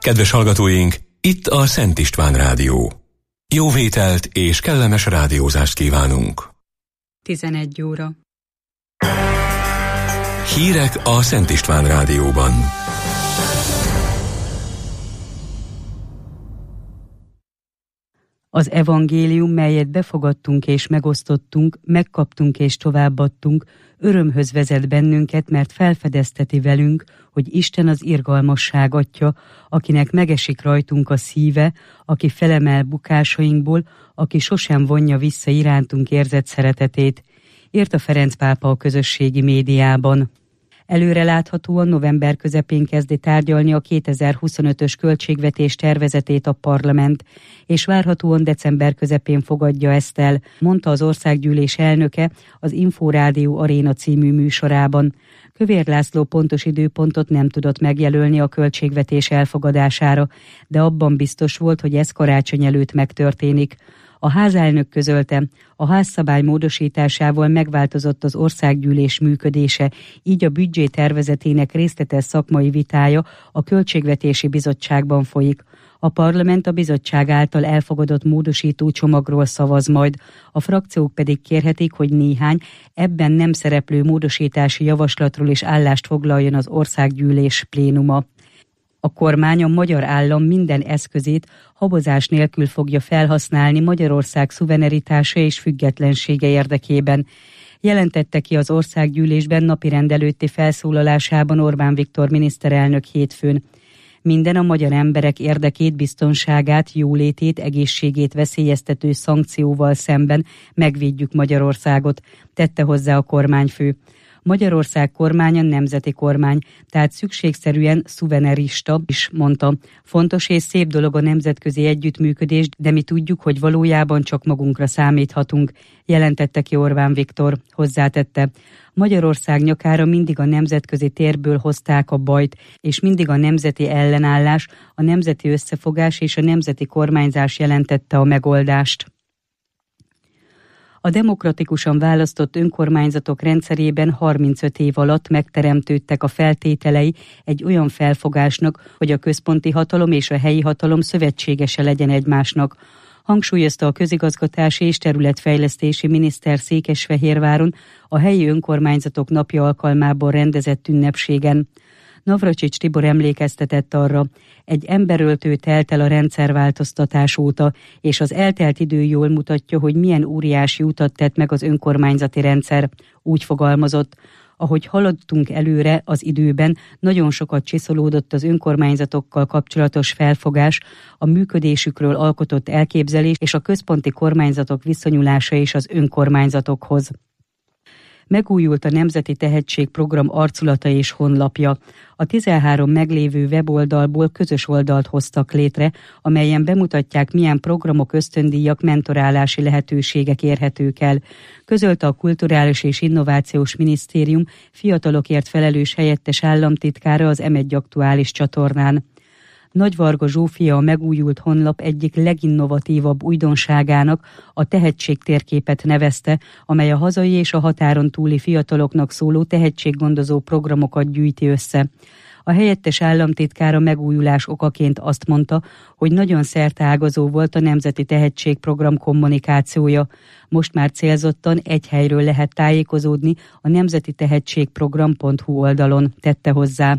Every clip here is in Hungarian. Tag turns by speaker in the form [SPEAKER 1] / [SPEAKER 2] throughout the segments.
[SPEAKER 1] Kedves hallgatóink, itt a Szent István Rádió. Jó vételt és kellemes rádiózást kívánunk.
[SPEAKER 2] 11 óra.
[SPEAKER 1] Hírek a Szent István Rádióban.
[SPEAKER 2] Az evangélium, melyet befogadtunk és megosztottunk, megkaptunk és továbbadtunk, örömhöz vezet bennünket, mert felfedezteti velünk, hogy Isten az irgalmasság Atya, akinek megesik rajtunk a szíve, aki felemel bukásainkból, aki sosem vonja vissza irántunk érzett szeretetét, írta Ferenc pápa a közösségi médiában. Előreláthatóan november közepén kezdi tárgyalni a 2025-ös költségvetés tervezetét a parlament, és várhatóan december közepén fogadja ezt el, mondta az országgyűlés elnöke az Inforádió Aréna című műsorában. Kövér László pontos időpontot nem tudott megjelölni a költségvetés elfogadására, de abban biztos volt, hogy ez karácsony előtt megtörténik. A házelnök közölte, a házszabály módosításával megváltozott az országgyűlés működése, így a büdzsé tervezetének részletes szakmai vitája a Költségvetési Bizottságban folyik. A parlament a bizottság által elfogadott módosító csomagról szavaz majd, a frakciók pedig kérhetik, hogy néhány ebben nem szereplő módosítási javaslatról is állást foglaljon az országgyűlés plénuma. A kormány a magyar állam minden eszközét habozás nélkül fogja felhasználni Magyarország szuverenitása és függetlensége érdekében, jelentette ki az országgyűlésben napirend előtti felszólalásában Orbán Viktor miniszterelnök hétfőn. Minden a magyar emberek érdekét, biztonságát, jólétét, egészségét veszélyeztető szankcióval szemben megvédjük Magyarországot, tette hozzá a kormányfő. Magyarország kormánya nemzeti kormány, tehát szükségszerűen szuvenerista is, mondta. Fontos és szép dolog a nemzetközi együttműködés, de mi tudjuk, hogy valójában csak magunkra számíthatunk, jelentette ki Orbán Viktor, hozzátette. Magyarország nyakára mindig a nemzetközi térből hozták a bajt, és mindig a nemzeti ellenállás, a nemzeti összefogás és a nemzeti kormányzás jelentette a megoldást. A demokratikusan választott önkormányzatok rendszerében 35 év alatt megteremtődtek a feltételei egy olyan felfogásnak, hogy a központi hatalom és a helyi hatalom szövetségese legyen egymásnak, hangsúlyozta a közigazgatási és területfejlesztési miniszter Székesfehérváron a helyi önkormányzatok napja alkalmából rendezett ünnepségen. Navracsics Tibor emlékeztetett arra, egy emberöltő telt el a rendszerváltoztatás óta, és az eltelt idő jól mutatja, hogy milyen óriási utat tett meg az önkormányzati rendszer, úgy fogalmazott. Ahogy haladtunk előre az időben, nagyon sokat csiszolódott az önkormányzatokkal kapcsolatos felfogás, a működésükről alkotott elképzelés és a központi kormányzatok viszonyulása is az önkormányzatokhoz. Megújult a Nemzeti Tehetségprogram arculata és honlapja. A 13 meglévő weboldalból közös oldalt hoztak létre, amelyen bemutatják, milyen programok, ösztöndíjak, mentorálási lehetőségek érhetők el. Közölte a Kulturális és Innovációs Minisztérium fiatalokért felelős helyettes államtitkára az M1 aktuális csatornán. Nagyvarga Zsófia a megújult honlap egyik leginnovatívabb újdonságának a tehetségtérképet nevezte, amely a hazai és a határon túli fiataloknak szóló tehetséggondozó programokat gyűjti össze. A helyettes államtitkár a megújulás okaként azt mondta, hogy nagyon szerteágazó volt a Nemzeti Tehetségprogram kommunikációja. Most már célzottan egy helyről lehet tájékozódni a nemzetitehetségprogram.hu oldalon, tette hozzá.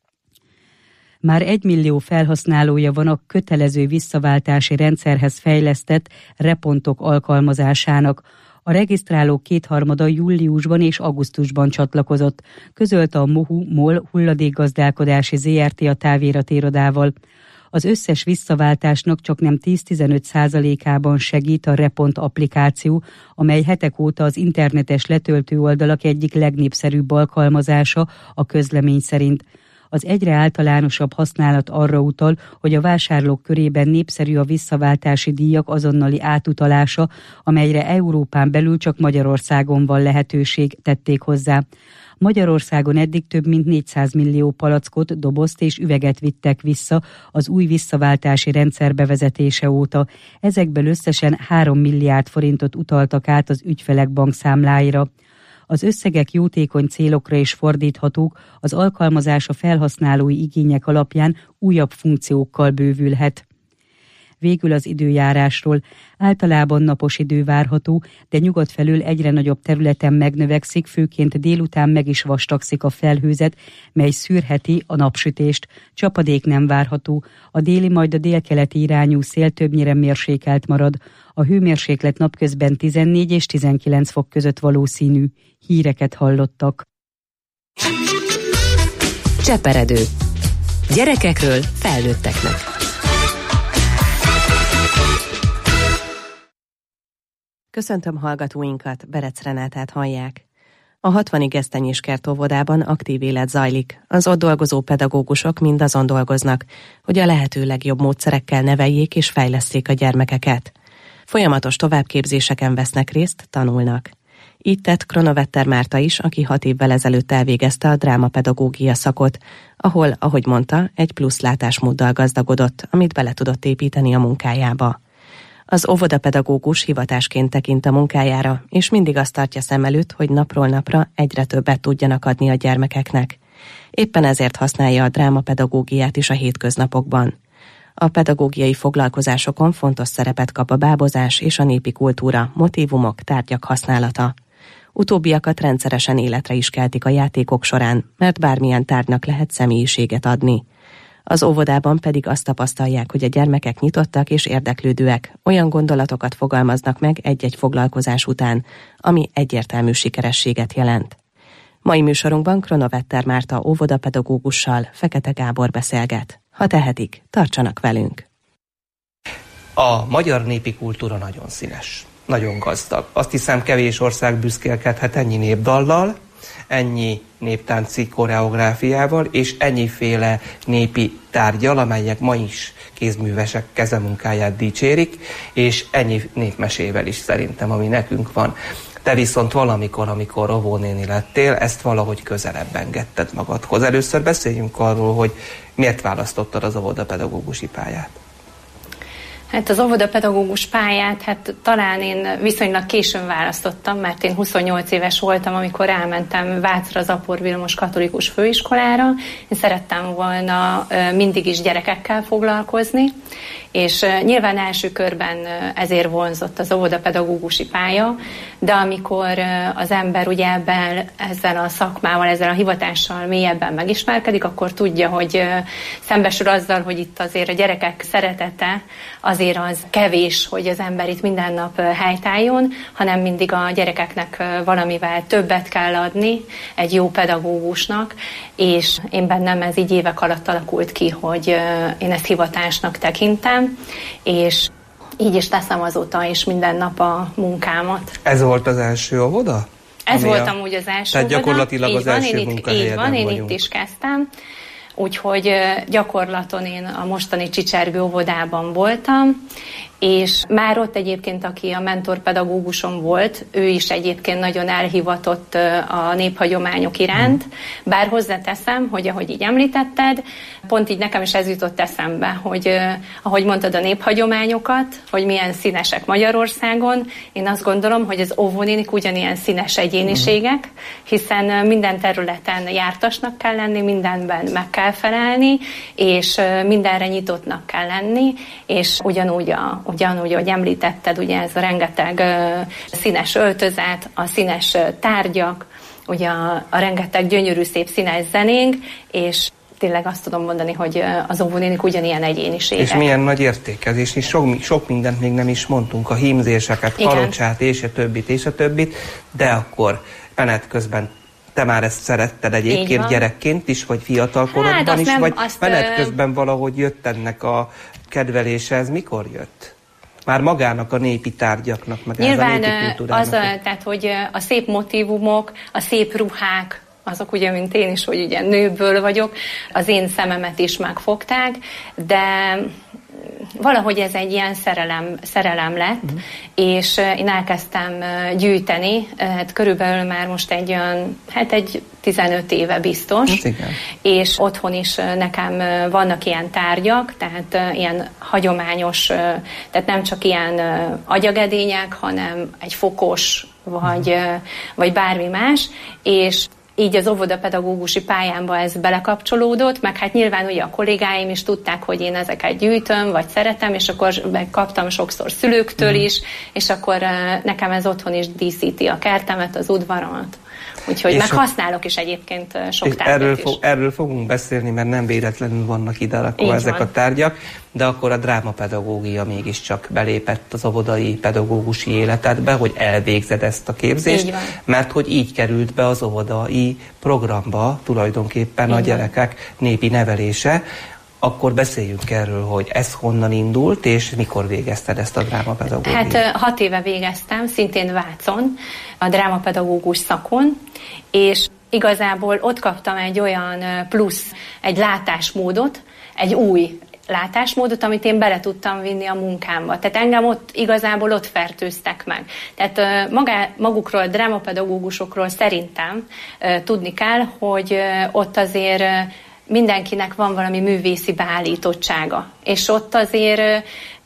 [SPEAKER 2] Már 1 millió felhasználója van a kötelező visszaváltási rendszerhez fejlesztett repontok alkalmazásának. A regisztrálók 2/3 júliusban és augusztusban csatlakozott, közölte a MOL hulladékgazdálkodási ZRT a távératirodával. Az összes visszaváltásnak csaknem 10-15%-ában segít a Repont applikáció, amely hetek óta az internetes letöltő oldalak egyik legnépszerűbb alkalmazása a közlemény szerint. Az egyre általánosabb használat arra utal, hogy a vásárlók körében népszerű a visszaváltási díjak azonnali átutalása, amelyre Európán belül csak Magyarországon van lehetőség, tették hozzá. Magyarországon eddig több mint 400 millió palackot, dobozt és üveget vittek vissza az új visszaváltási rendszer bevezetése óta. Ezekből összesen 3 milliárd forintot utaltak át az ügyfelek bankszámláira. Az összegek jótékony célokra is fordíthatók, az alkalmazás a felhasználói igények alapján újabb funkciókkal bővülhet. Végül az időjárásról. Általában napos idő várható, de nyugat felől egyre nagyobb területen megnövekszik, főként délután meg is vastagszik a felhőzet, mely szűrheti a napsütést. Csapadék nem várható, a déli, majd a délkeleti irányú szél többnyire mérsékelt marad. A hőmérséklet napközben 14 és 19 fok között valószínű. Híreket hallottak.
[SPEAKER 3] Cseperedő. Gyerekekről felnőtteknek. Köszöntöm hallgatóinkat, Berec Renátát hallják. A 60 Gesztenyés Kert óvodában aktív élet zajlik. Az ott dolgozó pedagógusok mind azon dolgoznak, hogy a lehető legjobb módszerekkel neveljék és fejlesszék a gyermekeket. Folyamatos továbbképzéseken vesznek részt, tanulnak. Így tett Kronovetter Márta is, aki 6 évvel ezelőtt elvégezte a drámapedagógia szakot, ahol, ahogy mondta, egy plusz látásmóddal gazdagodott, amit bele tudott építeni a munkájába. Az óvodapedagógus hivatásként tekint a munkájára, és mindig azt tartja szem előtt, hogy napról napra egyre többet tudjanak adni a gyermekeknek. Éppen ezért használja a drámapedagógiát is a hétköznapokban. A pedagógiai foglalkozásokon fontos szerepet kap a bábozás és a népi kultúra, motívumok, tárgyak használata. Utóbbiakat rendszeresen életre is keltik a játékok során, mert bármilyen tárgynak lehet személyiséget adni. Az óvodában pedig azt tapasztalják, hogy a gyermekek nyitottak és érdeklődőek, olyan gondolatokat fogalmaznak meg egy-egy foglalkozás után, ami egyértelmű sikerességet jelent. Mai műsorunkban Kronovetter Márta óvodapedagógussal, Fekete Gábor beszélget. Ha tehetik, tartsanak velünk!
[SPEAKER 4] A magyar népi kultúra nagyon színes, nagyon gazdag. Azt hiszem, kevés ország büszkélkedhet ennyi népdallal, ennyi néptánci koreográfiával és ennyiféle népi tárgyal, amelyek ma is kézművesek kezemunkáját dicsérik, és ennyi népmesével is szerintem, ami nekünk van. Te viszont valamikor, amikor óvónéni lettél, ezt valahogy közelebb engedted magadhoz. Először beszéljünk arról, hogy miért választottad az óvodapedagógusi pályát.
[SPEAKER 5] Hát az óvodapedagógus pályát, talán én viszonylag későn választottam, mert én 28 éves voltam, amikor elmentem Vácra az Apor Vilmos Katolikus Főiskolára. Én szerettem volna mindig is gyerekekkel foglalkozni, és nyilván első körben ezért vonzott az óvodapedagógusi pálya, de amikor az ember ugye ezzel a szakmával, ezzel a hivatással mélyebben megismerkedik, akkor tudja, hogy szembesül azzal, hogy itt azért a gyerekek szeretete azért az kevés, hogy az ember itt minden nap helytálljon, hanem mindig a gyerekeknek valamivel többet kell adni egy jó pedagógusnak, és én bennem ez így évek alatt alakult ki, hogy én ezt hivatásnak tekintem, és így is teszem azóta is minden nap a munkámat.
[SPEAKER 4] Ez volt az első óvoda?
[SPEAKER 5] Ez volt amúgy az első
[SPEAKER 4] tehát
[SPEAKER 5] óvoda.
[SPEAKER 4] gyakorlatilag az első munkahelyeden vagyunk.
[SPEAKER 5] Így van, én itt is kezdtem. Úgyhogy gyakorlaton én a mostani Csicsergő óvodában voltam, és már ott egyébként, aki a mentorpedagógusom volt, ő is egyébként nagyon elhivatott a néphagyományok iránt, bár hozzáteszem, hogy ahogy így említetted, pont így nekem is ez jutott eszembe, hogy ahogy mondtad a néphagyományokat, hogy milyen színesek Magyarországon, én azt gondolom, hogy az óvónénik ugyanilyen színes egyéniségek, hiszen minden területen jártasnak kell lenni, mindenben meg kell felelni, és mindenre nyitottnak kell lenni, és ugyanúgy, ahogy említetted, ugye ez a rengeteg színes öltözet, a színes tárgyak, ugye a rengeteg gyönyörű, szép színes zenénk, és tényleg azt tudom mondani, hogy az óvónénik ugyanilyen egyéniségek.
[SPEAKER 4] És milyen nagy értékezés, és sok mindent még nem is mondtunk, a hímzéseket, palocsát, és a többit, de akkor menet közben te már ezt szeretted egyébként gyerekként is, vagy fiatal korodban is, vagy menet közben valahogy jött ennek a kedvelése, ez mikor jött? Már magának a népi tárgyaknak, meg
[SPEAKER 5] nyilván
[SPEAKER 4] a népi kultúrának.
[SPEAKER 5] tehát, hogy a szép motívumok, a szép ruhák, azok ugye, mint én is, hogy ugye nőből vagyok, az én szememet is megfogták, de valahogy ez egy ilyen szerelem lett, és én elkezdtem gyűjteni, hát körülbelül már most egy 15 éve biztos, és otthon is nekem vannak ilyen tárgyak, tehát ilyen hagyományos, tehát nem csak ilyen agyagedények, hanem egy fokos vagy bármi más, és így az óvodapedagógusi pályámba ez belekapcsolódott, meg hát nyilván ugye a kollégáim is tudták, hogy én ezeket gyűjtöm, vagy szeretem, és akkor kaptam sokszor szülőktől is, és akkor nekem ez otthon is díszíti a kertemet, az udvaromat. Úgyhogy meg használok is egyébként sok tárgyat is.
[SPEAKER 4] Erről fogunk beszélni, mert nem véletlenül vannak ide akkor ezek a tárgyak, de akkor a drámapedagógia mégiscsak belépett az óvodai pedagógusi életedbe, hogy elvégzed ezt a képzést, mert hogy így került be az óvodai programba tulajdonképpen a gyerekek népi nevelése. Akkor beszéljünk erről, hogy ez honnan indult, és mikor végezted ezt a drámapedagógiát?
[SPEAKER 5] Hát 6 éve végeztem, szintén Vácon, a drámapedagógus szakon, és igazából ott kaptam egy olyan plusz, egy látásmódot, egy új látásmódot, amit én bele tudtam vinni a munkámba. Tehát engem igazából ott fertőztek meg. Tehát magukról, a drámapedagógusokról szerintem tudni kell, hogy ott azért mindenkinek van valami művészi beállítottsága. És ott azért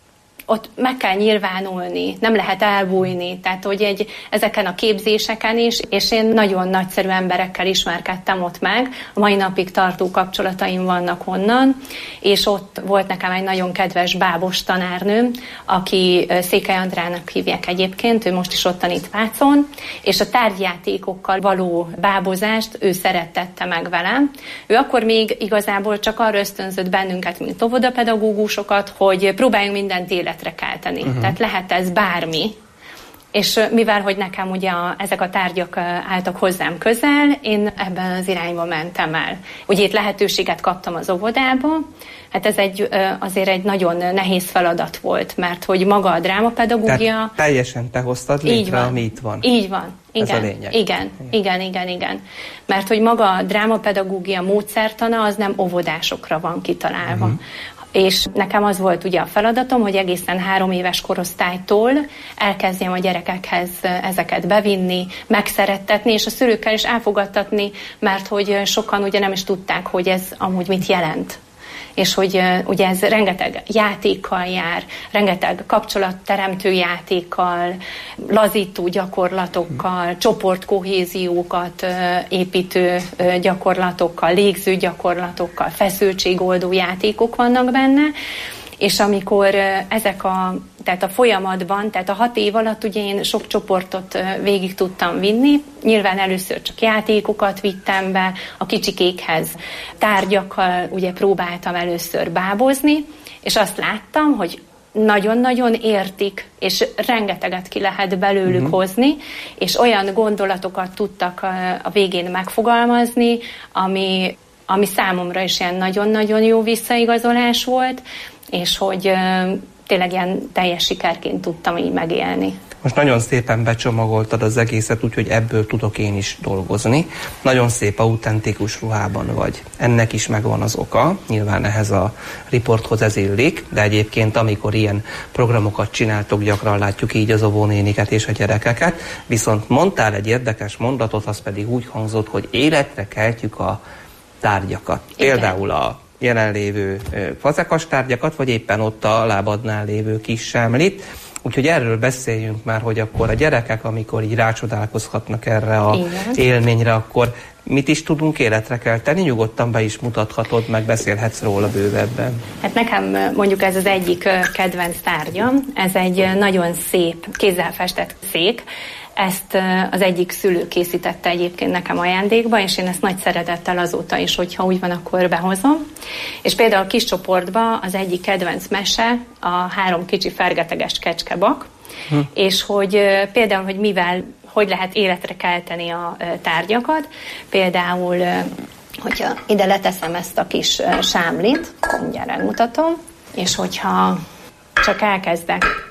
[SPEAKER 5] ott meg kell nyilvánulni, nem lehet elbújni, tehát hogy ezeken a képzéseken is, és én nagyon nagyszerű emberekkel ismerkedtem ott meg, a mai napig tartó kapcsolataim vannak onnan, és ott volt nekem egy nagyon kedves bábos tanárnőm, aki Székely Andrának hívják egyébként, ő most is ott tanít Vácon, és a tárgyjátékokkal való bábozást ő szerettette meg velem. Ő akkor még igazából csak arra ösztönzött bennünket, mint óvodapedagógusokat, hogy próbáljunk mindent életre kelteni. Tehát lehet ez bármi, és mivel, hogy nekem ugye ezek a tárgyak álltak hozzám közel, én ebben az irányba mentem el. Ugye itt lehetőséget kaptam az óvodába, hát ez azért egy nagyon nehéz feladat volt, mert hogy maga a drámapedagógia...
[SPEAKER 4] Tehát teljesen te hoztad létre, ami itt van.
[SPEAKER 5] Így van. Igen, ez a lényeg. Igen. Mert hogy maga a drámapedagógia módszertana az nem óvodásokra van kitalálva. És nekem az volt ugye a feladatom, hogy egészen 3 éves korosztálytól elkezdjem a gyerekekhez ezeket bevinni, megszerettetni, és a szülőkkel is elfogadtatni, mert hogy sokan ugye nem is tudták, hogy ez amúgy mit jelent. És hogy ugye ez rengeteg játékkal jár, rengeteg kapcsolatteremtő játékkal, lazító gyakorlatokkal, csoportkohéziókat építő gyakorlatokkal, légző gyakorlatokkal, feszültségoldó játékok vannak benne, és amikor tehát a folyamatban, tehát a 6 év alatt ugye én sok csoportot végig tudtam vinni, nyilván először csak játékokat vittem be, a kicsikékhez tárgyakkal ugye próbáltam először bábozni, és azt láttam, hogy nagyon-nagyon értik, és rengeteget ki lehet belőlük hozni, és olyan gondolatokat tudtak a végén megfogalmazni, ami számomra is ilyen nagyon-nagyon jó visszaigazolás volt, és hogy tényleg ilyen teljes sikerként tudtam így megélni.
[SPEAKER 4] Most nagyon szépen becsomagoltad az egészet, úgyhogy ebből tudok én is dolgozni. Nagyon szép autentikus ruhában vagy. Ennek is megvan az oka, nyilván ehhez a riporthoz ez illik, de egyébként amikor ilyen programokat csináltok, gyakran látjuk így az óvónéniket és a gyerekeket, viszont mondtál egy érdekes mondatot, az pedig úgy hangzott, hogy életre keltjük a tárgyakat. Igen. Például a jelenlévő fazekas tárgyakat, vagy éppen ott a lábadnál lévő kis sámlit. Úgyhogy erről beszéljünk már, hogy akkor a gyerekek, amikor így rácsodálkozhatnak erre az élményre, akkor mit is tudunk életre kelteni? Nyugodtan be is mutathatod, meg beszélhetsz róla bővebben.
[SPEAKER 5] Hát nekem mondjuk ez az egyik kedvenc tárgyam, ez egy nagyon szép, kézzel festett szék. Ezt az egyik szülő készítette egyébként nekem ajándékba, és én ezt nagy szeretettel azóta is, hogyha úgy van, akkor behozom. És például a kis csoportban az egyik kedvenc mese a 3 kicsi fergeteges kecskebak, és hogy például, hogy hogy lehet életre kelteni a tárgyakat. Például, hogyha ide leteszem ezt a kis sámlit, mindjárt elmutatom, és hogyha csak elkezdek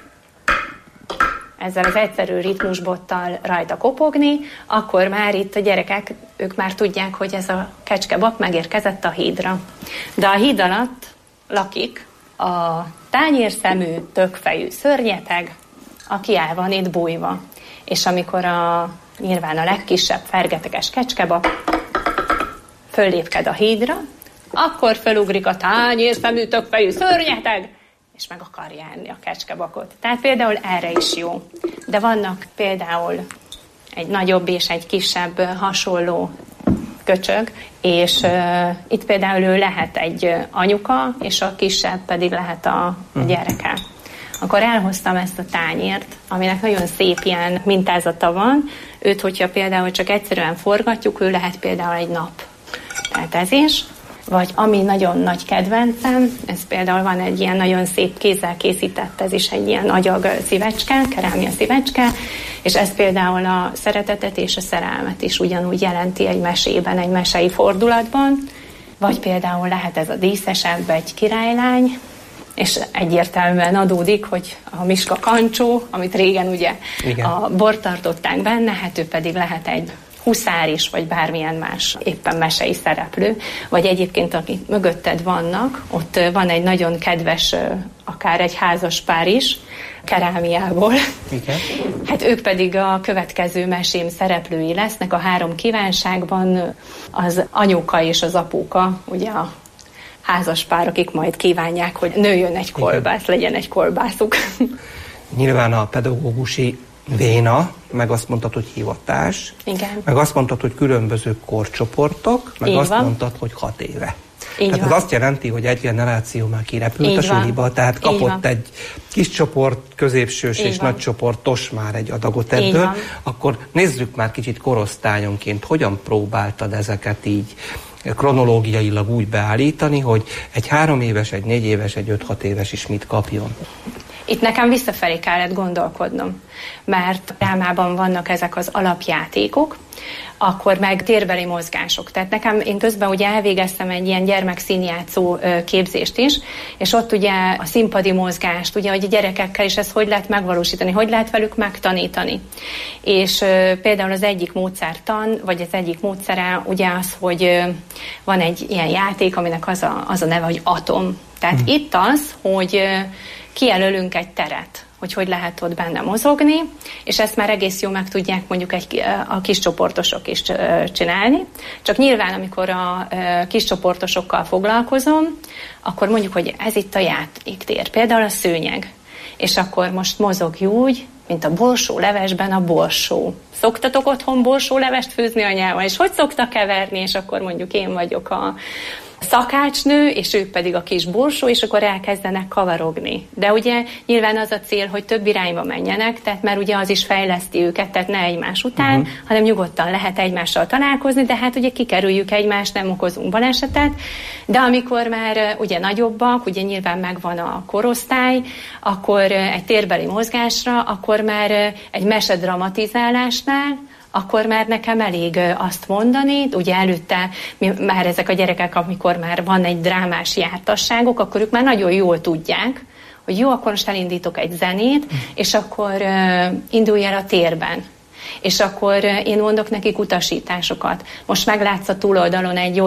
[SPEAKER 5] ezzel az egyszerű ritmusbottal rajta kopogni, akkor már itt a gyerekek, ők már tudják, hogy ez a kecskebak megérkezett a hídra. De a híd alatt lakik a tányérszemű, tökfejű szörnyeteg, aki el van itt bújva. És amikor nyilván a legkisebb fergeteges kecskebak föllépked a hídra, akkor felugrik a tányérszemű, tökfejű szörnyeteg, és meg akarja enni a kecskebakot. Tehát például erre is jó. De vannak például egy nagyobb és egy kisebb hasonló köcsög, és itt például ő lehet egy anyuka, és a kisebb pedig lehet a gyereke. Akkor elhoztam ezt a tányért, aminek nagyon szép ilyen mintázata van. Őt, hogyha például csak egyszerűen forgatjuk, ő lehet például egy nap. Tehát ez is. Vagy ami nagyon nagy kedvencem, ez például van egy ilyen nagyon szép kézzel készített, ez is egy ilyen agyag szívecske, kerámia szívecske, és ez például a szeretetet és a szerelmet is ugyanúgy jelenti egy mesében, egy mesei fordulatban. Vagy például lehet ez a díszesebb, egy királylány, és egyértelműen adódik, hogy a Miska kancsó, amit régen ugye a bort tartották benne, hát ő pedig lehet egy huszár is, vagy bármilyen más éppen mesei szereplő, vagy egyébként, akik mögötted vannak, ott van egy nagyon kedves, akár egy házas pár is, kerámiából. Igen. Hát ők pedig a következő mesém szereplői lesznek a 3 kívánságban, az anyuka és az apuka, ugye a házas pár, akik majd kívánják, hogy nőjön egy kolbász, legyen egy kolbászuk.
[SPEAKER 4] Nyilván a pedagógusi véna, meg azt mondtad, hogy hivatás, meg azt mondtad, hogy különböző korcsoportok, meg azt mondtad, hogy 6 éve. Tehát ez azt jelenti, hogy egy generáció már kirepült a suliba, tehát kapott egy kis csoport, középsős és nagy csoportos már egy adagot ebből. Akkor nézzük már kicsit korosztályonként, hogyan próbáltad ezeket így kronológiailag úgy beállítani, hogy egy 3 éves, egy 4 éves, egy 5-6 éves is mit kapjon.
[SPEAKER 5] Itt nekem visszafelé kellett gondolkodnom, mert drámában vannak ezek az alapjátékok, akkor meg térbeli mozgások. Tehát nekem, én közben ugye elvégeztem egy ilyen gyermekszínjátszó képzést is, és ott ugye a színpadi mozgást, ugye, hogy a gyerekekkel is ezt hogy lehet megvalósítani, hogy lehet velük megtanítani. És például az egyik módszertan, vagy az egyik módszere ugye az, hogy van egy ilyen játék, aminek az a neve, hogy atom. Tehát itt az, hogy kijelölünk egy teret, hogy lehet ott benne mozogni, és ezt már egész jól meg tudják mondjuk a kis csoportosok is csinálni. Csak nyilván, amikor a kis csoportosokkal foglalkozom, akkor mondjuk, hogy ez itt a játéktér, például a szőnyeg. És akkor most mozogj úgy, mint a borsólevesben a borsó. Szoktatok otthon borsólevest főzni anyával, és hogy szoktak keverni, és akkor mondjuk én vagyok a szakácsnő, és ők pedig a kis borsó, és akkor elkezdenek kavarogni. De ugye nyilván az a cél, hogy több irányba menjenek, tehát mert ugye az is fejleszti őket, tehát ne egymás után, hanem nyugodtan lehet egymással találkozni, de hát ugye kikerüljük egymást, nem okozunk balesetet, de amikor már ugye nagyobbak, ugye nyilván megvan a korosztály, akkor egy térbeli mozgásra, akkor már egy mesedramatizálásnál, akkor már nekem elég azt mondani, ugye előtte már ezek a gyerekek, amikor már van egy drámás jártasságok, akkor ők már nagyon jól tudják, hogy jó, akkor most elindítok egy zenét, és akkor indulj el a térben. És akkor én mondok nekik utasításokat. Most meglátsz a túloldalon egy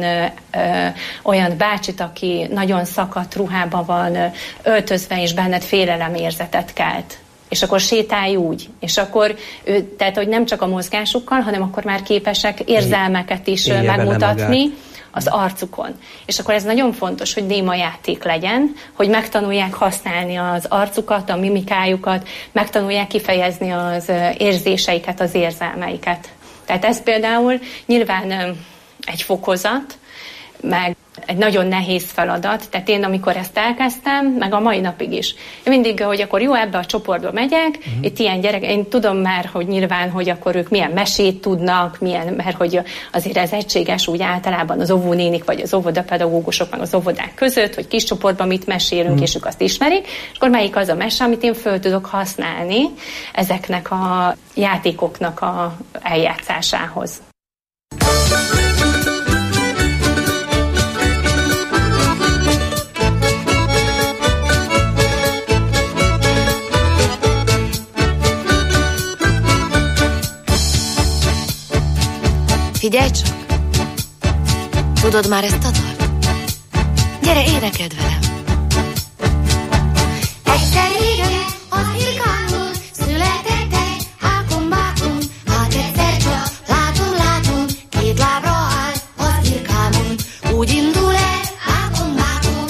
[SPEAKER 5] olyan bácsit, aki nagyon szakadt ruhában van öltözve, és benned félelemérzetet kelt. És akkor sétálj úgy. És akkor tehát, hogy nem csak a mozgásukkal, hanem akkor már képesek érzelmeket is megmutatni az arcukon. És akkor ez nagyon fontos, hogy néma játék legyen, hogy megtanulják használni az arcukat, a mimikájukat, megtanulják kifejezni az érzéseiket, az érzelmeiket. Tehát ez például nyilván egy fokozat, meg egy nagyon nehéz feladat, tehát én amikor ezt elkezdtem, meg a mai napig is. Én mindig, hogy akkor jó, ebbe a csoportba megyek, itt ilyen gyerek, én tudom már, hogy nyilván, hogy akkor ők milyen mesét tudnak, mert hogy azért ez egységes úgy általában az óvónénik, vagy az óvodapedagógusok, meg az óvodák között, hogy kis csoportban mit mesélünk, és ők azt ismerik, és akkor melyik az a mese, amit én föl tudok használni ezeknek a játékoknak a eljátszásához.
[SPEAKER 6] Figyelj csak! Tudod már ezt a dalt? Gyere, énekeld velem! Egyszer régen az Irkánból született egy Hákon-bákon, hát egyszer csak látom, 2 lábra áll az Irkámon, úgy indul el Hákon-bákon.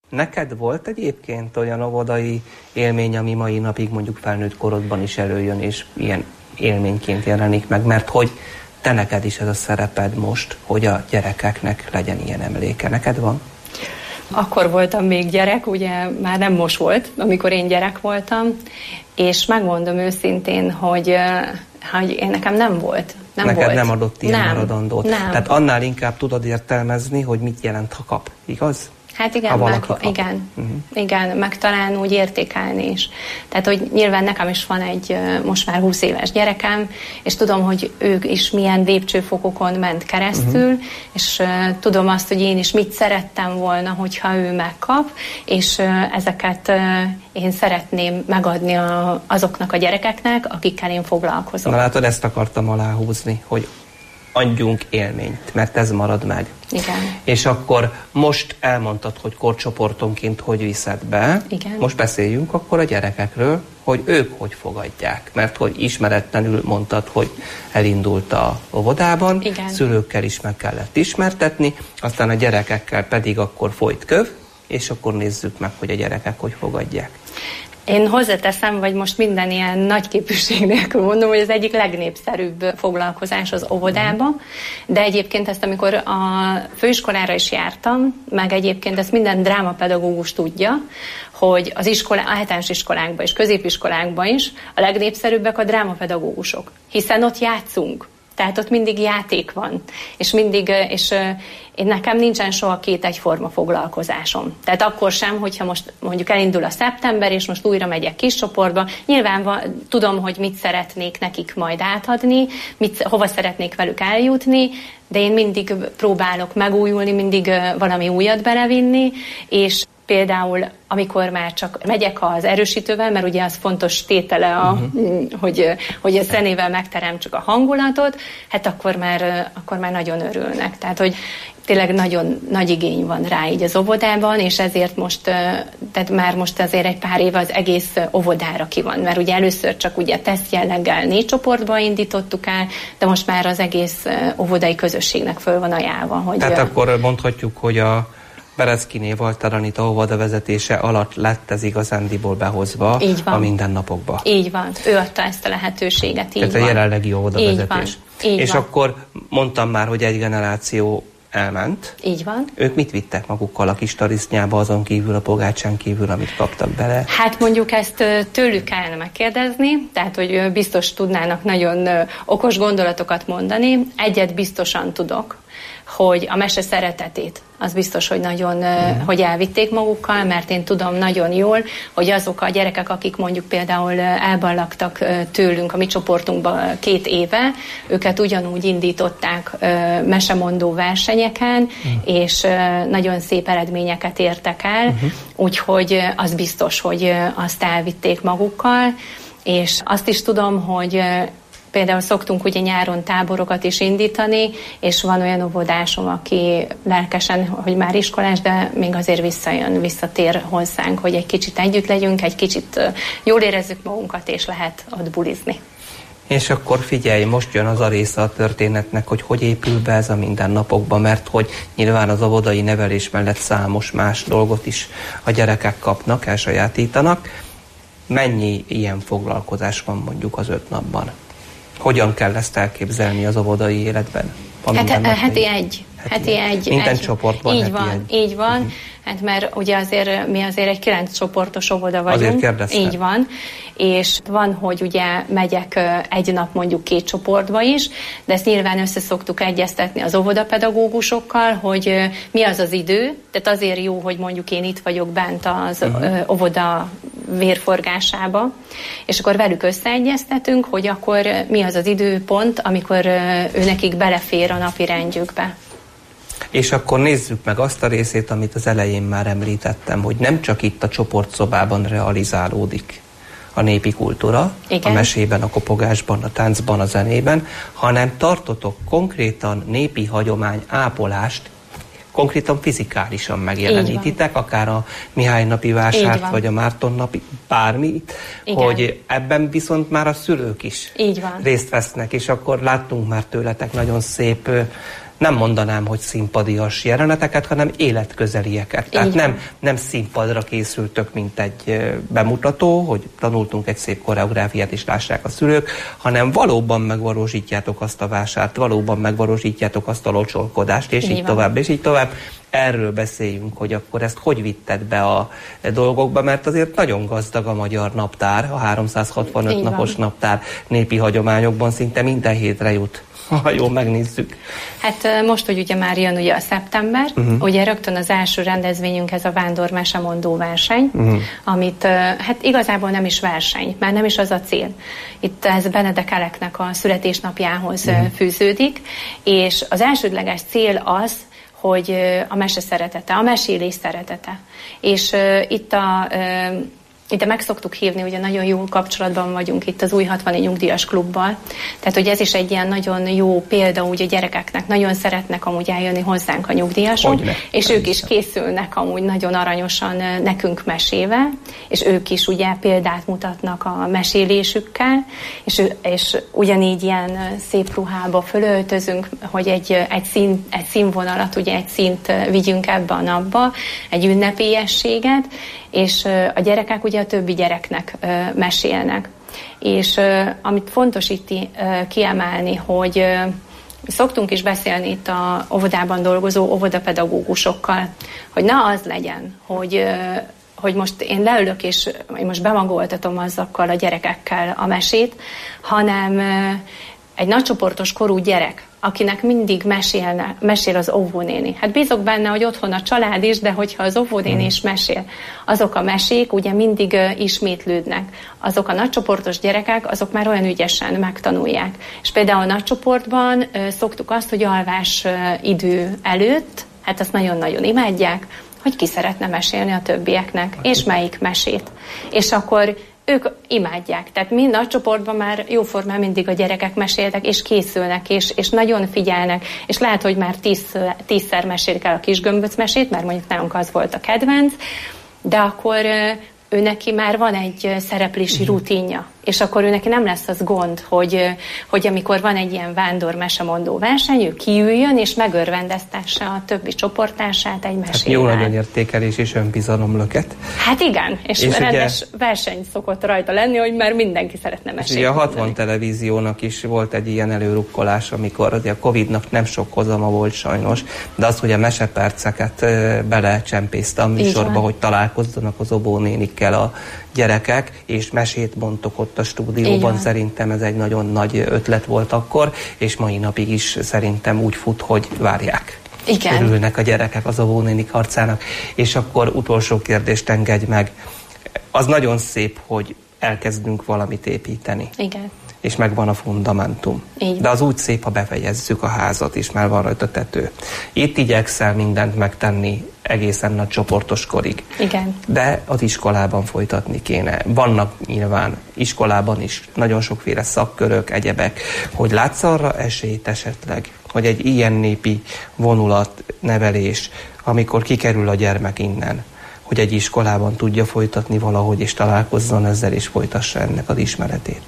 [SPEAKER 4] Neked volt egyébként olyan óvodai élmény, ami mai napig mondjuk felnőtt korodban is előjön, és ilyen élményként jelenik meg, mert hogy te neked is ez a szereped most, hogy a gyerekeknek legyen ilyen emléke. Neked van?
[SPEAKER 5] Akkor voltam még gyerek, ugye már nem most volt, amikor én gyerek voltam, és megmondom őszintén, hogy én nekem nem volt.
[SPEAKER 4] Neked nem adott ilyen maradandót. Nem. Tehát annál inkább tudod értelmezni, hogy mit jelent, ha kap. Igaz?
[SPEAKER 5] Hát igen, meg talán úgy értékelni is. Tehát, hogy nyilván nekem is van egy most már 20 éves gyerekem, és tudom, hogy ők is milyen lépcsőfokokon ment keresztül, és tudom azt, hogy én is mit szerettem volna, hogyha ő megkap, és ezeket én szeretném megadni azoknak a gyerekeknek, akikkel én foglalkozom.
[SPEAKER 4] Na látod, ezt akartam aláhúzni, hogy adjunk élményt, mert ez marad meg.
[SPEAKER 5] Igen.
[SPEAKER 4] És akkor most elmondtad, hogy korcsoportonként hogy viszed be.
[SPEAKER 5] Igen.
[SPEAKER 4] Most beszéljünk akkor a gyerekekről, hogy ők hogy fogadják. Mert hogy ismeretlenül mondtad, hogy elindult a óvodában,
[SPEAKER 5] igen.
[SPEAKER 4] Szülőkkel is meg kellett ismertetni, aztán a gyerekekkel pedig akkor folyt köv, és akkor nézzük meg, hogy a gyerekek hogy fogadják.
[SPEAKER 5] Én hozzáteszem, vagy most minden ilyen nagy képűség nélkül mondom, hogy az egyik legnépszerűbb foglalkozás az óvodába, de egyébként ezt, amikor a főiskolára is jártam, meg egyébként ezt minden drámapedagógus tudja, hogy az általános iskolákban és középiskolákban is a legnépszerűbbek a drámapedagógusok, hiszen ott játszunk. Tehát ott mindig játék van, és nekem nincsen soha két egyforma foglalkozásom. Tehát akkor sem, hogyha most mondjuk elindul a szeptember, és most újra megyek kis csoportba, nyilván tudom, hogy mit szeretnék nekik majd átadni, hova szeretnék velük eljutni, de én mindig próbálok megújulni, mindig valami újat belevinni, és például, amikor már csak megyek az erősítővel, mert ugye az fontos tétele, hogy a zenével megteremtsük a hangulatot, hát akkor már nagyon örülnek. Tehát, hogy tényleg nagyon nagy igény van rá így az óvodában, és ezért tehát már most azért egy pár éve az egész óvodára ki van, mert ugye először csak ugye teszt jelleggel 4 csoportba indítottuk el, de most már az egész óvodai közösségnek föl van ajánlva. Hogy
[SPEAKER 4] tehát akkor mondhatjuk, hogy a Bereckiné Walter Anita óvoda vezetése alatt lett ez igazándiból behozva a mindennapokba.
[SPEAKER 5] Így van. Ő adta ezt a lehetőséget. Így
[SPEAKER 4] tehát
[SPEAKER 5] van.
[SPEAKER 4] A jelenlegi óvoda vezetés. És
[SPEAKER 5] van.
[SPEAKER 4] akkor mondtam már, hogy egy generáció elment.
[SPEAKER 5] Így van.
[SPEAKER 4] Ők mit vittek magukkal a kis tarisznyába, azon kívül, a pogácsán kívül, amit kaptak bele?
[SPEAKER 5] Hát mondjuk ezt tőlük kellene megkérdezni, tehát hogy biztos tudnának nagyon okos gondolatokat mondani. Egyet biztosan tudok, hogy a mese szeretetét, az biztos, hogy nagyon, hogy elvitték magukkal, mert én tudom nagyon jól, hogy azok a gyerekek, akik mondjuk például elballagtak tőlünk a mi csoportunkban 2 éve, őket ugyanúgy indították mesemondó versenyeken, és nagyon szép eredményeket értek el, úgyhogy az biztos, hogy azt elvitték magukkal, és azt is tudom, hogy például szoktunk ugye nyáron táborokat is indítani, és van olyan óvodásom, aki lelkesen, hogy már iskolás, de még azért visszatér hozzánk, hogy egy kicsit együtt legyünk, egy kicsit jól érezzük magunkat, és lehet ott bulizni.
[SPEAKER 4] És akkor figyelj, most jön az a része a történetnek, hogy épül be ez a mindennapokba, mert hogy nyilván az óvodai nevelés mellett számos más dolgot is a gyerekek kapnak, elsajátítanak. Mennyi ilyen foglalkozás van mondjuk az 5 napban? Hogyan kell ezt elképzelni az óvodai életben?
[SPEAKER 5] Heti egy.
[SPEAKER 4] Minden csoportban
[SPEAKER 5] így van. Hát mert ugye mi azért egy 9 csoportos óvoda vagyunk.
[SPEAKER 4] Azért kérdeztem.
[SPEAKER 5] Így van. És van, hogy ugye megyek egy nap mondjuk 2 csoportba is, de ezt nyilván össze szoktuk egyeztetni az óvodapedagógusokkal, hogy mi az az idő. Tehát azért jó, hogy mondjuk én itt vagyok bent az óvoda vérforgásába, és akkor velük összeegyeztetünk, hogy akkor mi az az időpont, amikor ő nekik belefér a napi rendjükbe.
[SPEAKER 4] És akkor nézzük meg azt a részét, amit az elején már említettem, hogy nem csak itt a csoportszobában realizálódik a népi kultúra,
[SPEAKER 5] igen,
[SPEAKER 4] a mesében, a kopogásban, a táncban, a zenében, hanem tartotok konkrétan népi hagyomány ápolást, konkrétan fizikálisan megjelenítitek, akár a Mihály napi vásárt, vagy a Márton napi, bármit, igen, hogy ebben viszont már a szülők is részt vesznek, és akkor láttunk már tőletek nagyon szép nem mondanám, hogy színpadias jeleneteket, hanem életközelieket. Tehát nem színpadra készültök, mint egy bemutató, hogy tanultunk egy szép koreográfiát és lássák a szülők, hanem valóban megvalósítjátok azt a vásárt, valóban megvalósítjátok azt a locsolkodást, és így tovább, és így tovább. Erről beszéljünk, hogy akkor ezt hogy vitted be a dolgokba, mert azért nagyon gazdag a magyar naptár, a 365 napos naptár népi hagyományokban szinte minden hétre jut, ha jól megnézzük.
[SPEAKER 5] Hát most, hogy ugye már jön ugye a szeptember, ugye rögtön az első rendezvényünk ez a Vándor mesemondó verseny, amit hát igazából nem is verseny, mert nem is az a cél. Itt ez Benedek Eleknek a születésnapjához fűződik, és az elsődleges cél az, hogy a mese szeretete, a mesélés szeretete. És itt meg szoktuk hívni, ugye nagyon jó kapcsolatban vagyunk itt az Új 60 nyugdíjas klubbal, tehát hogy ez is egy ilyen nagyon jó példa úgy a gyerekeknek, nagyon szeretnek amúgy eljönni hozzánk a nyugdíjasok, és ők is készülnek amúgy nagyon aranyosan nekünk mesével, és ők is ugye példát mutatnak a mesélésükkel, és ugyanígy ilyen szép ruhába fölöltözünk, hogy egy színvonalat, ugye egy színt vigyünk ebbe a napba, egy ünnepélyességet, és a gyerekek ugye a többi gyereknek mesélnek. És amit fontos itt kiemelni, hogy szoktunk is beszélni itt a óvodában dolgozó óvodapedagógusokkal, hogy na az legyen, hogy most én leülök, és én most bemagoltatom azokkal a gyerekekkel a mesét, hanem egy nagycsoportos korú gyerek, akinek mindig mesél az óvónéni. Hát bízok benne, hogy otthon a család is, de hogyha az óvónéni is mesél, azok a mesék ugye mindig ismétlődnek. Azok a nagycsoportos gyerekek, azok már olyan ügyesen megtanulják. És például a nagycsoportban szoktuk azt, hogy alvás idő előtt, hát azt nagyon-nagyon imádják, hogy ki szeretne mesélni a többieknek, és melyik mesét. És akkor ők imádják. Tehát mind nagy csoportban már jóformán mindig a gyerekek meséltek, és készülnek, és nagyon figyelnek, és lehet, hogy már 10-szer mesélik el a kisgömböc mesét, mert mondjuk nálunk az volt a kedvenc, de akkor ő neki már van egy szereplési rutinja, és akkor ő neki nem lesz az gond, hogy amikor van egy ilyen vándor mesemondó verseny, ő kiüljön és megörvendeztesse a többi csoporttársát egy mesével. Hát
[SPEAKER 4] jó nagyon értékelés és önbizalomlöket.
[SPEAKER 5] Hát igen, és rendes verseny szokott rajta lenni, hogy már mindenki szeretne mesélni.
[SPEAKER 4] Ugye a 60 televíziónak is volt egy ilyen előrukkolás, amikor ugye a Covid-nak nem sok hozama volt sajnos, de az, hogy a meseperceket belecsempészte a műsorba, hogy találkozzanak az óvónénikkel a gyerekek, és mesét bontok ott a stúdióban. Szerintem ez egy nagyon nagy ötlet volt akkor, és mai napig is szerintem úgy fut, hogy várják.
[SPEAKER 5] Igen.
[SPEAKER 4] Örülnek a gyerekek az óvónénik arcának. És akkor utolsó kérdést engedj meg. Az nagyon szép, hogy elkezdünk valamit építeni.
[SPEAKER 5] Igen.
[SPEAKER 4] És megvan a fundamentum. De az úgy szép, ha befejezzük a házat, és már van rajta tető. Itt igyekszel mindent megtenni egészen nagy csoportos korig.
[SPEAKER 5] Igen.
[SPEAKER 4] De az iskolában folytatni kéne. Vannak nyilván iskolában is nagyon sokféle szakkörök, egyebek, hogy látsz arra esélyt esetleg, hogy egy ilyen népi vonulat, nevelés, amikor kikerül a gyermek innen, hogy egy iskolában tudja folytatni valahogy, és találkozzon ezzel, és folytassa ennek az ismeretét.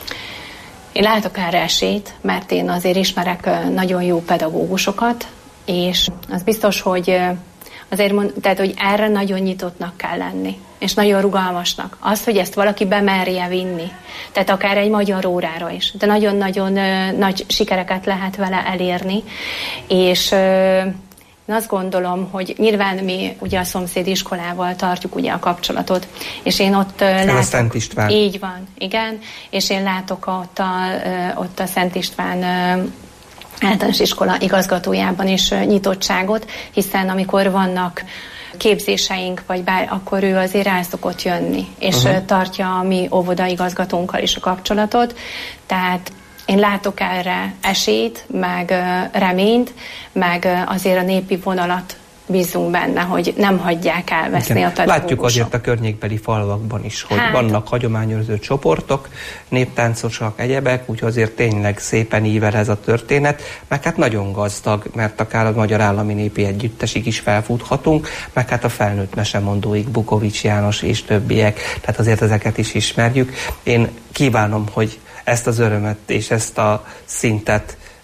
[SPEAKER 5] Én látok erre esélyt, mert én azért ismerek nagyon jó pedagógusokat, és az biztos, hogy azért tehát, hogy erre nagyon nyitottnak kell lenni, és nagyon rugalmasnak. Az, hogy ezt valaki bemerje vinni, tehát akár egy magyar órára is, de nagyon-nagyon nagy sikereket lehet vele elérni, és én azt gondolom, hogy nyilván mi ugye a szomszéd iskolával tartjuk ugye a kapcsolatot, és én ott látok...
[SPEAKER 4] A Szent István.
[SPEAKER 5] Így van, igen, és én látok ott a Szent István általános iskola igazgatójában is nyitottságot, hisszen amikor vannak képzéseink, vagy akkor ő azért el szokott jönni, és tartja a mi óvodaigazgatónkkal is a kapcsolatot, tehát én látok erre esélyt, meg reményt, meg azért a népi vonalat bízunk benne, hogy nem hagyják elveszni a pedagógusok.
[SPEAKER 4] Látjuk azért a környékbeli falvakban is, hogy vannak hagyományőrző csoportok, néptáncosak, egyebek, úgyhogy azért tényleg szépen ível ez a történet, meg hát nagyon gazdag, mert akár a Magyar Állami Népi Együttesig is felfuthatunk, meg hát a felnőtt mesemondóig, Bukovics János és többiek, tehát azért ezeket is ismerjük. Én kívánom, hogy ezt az örömet és ezt a szintet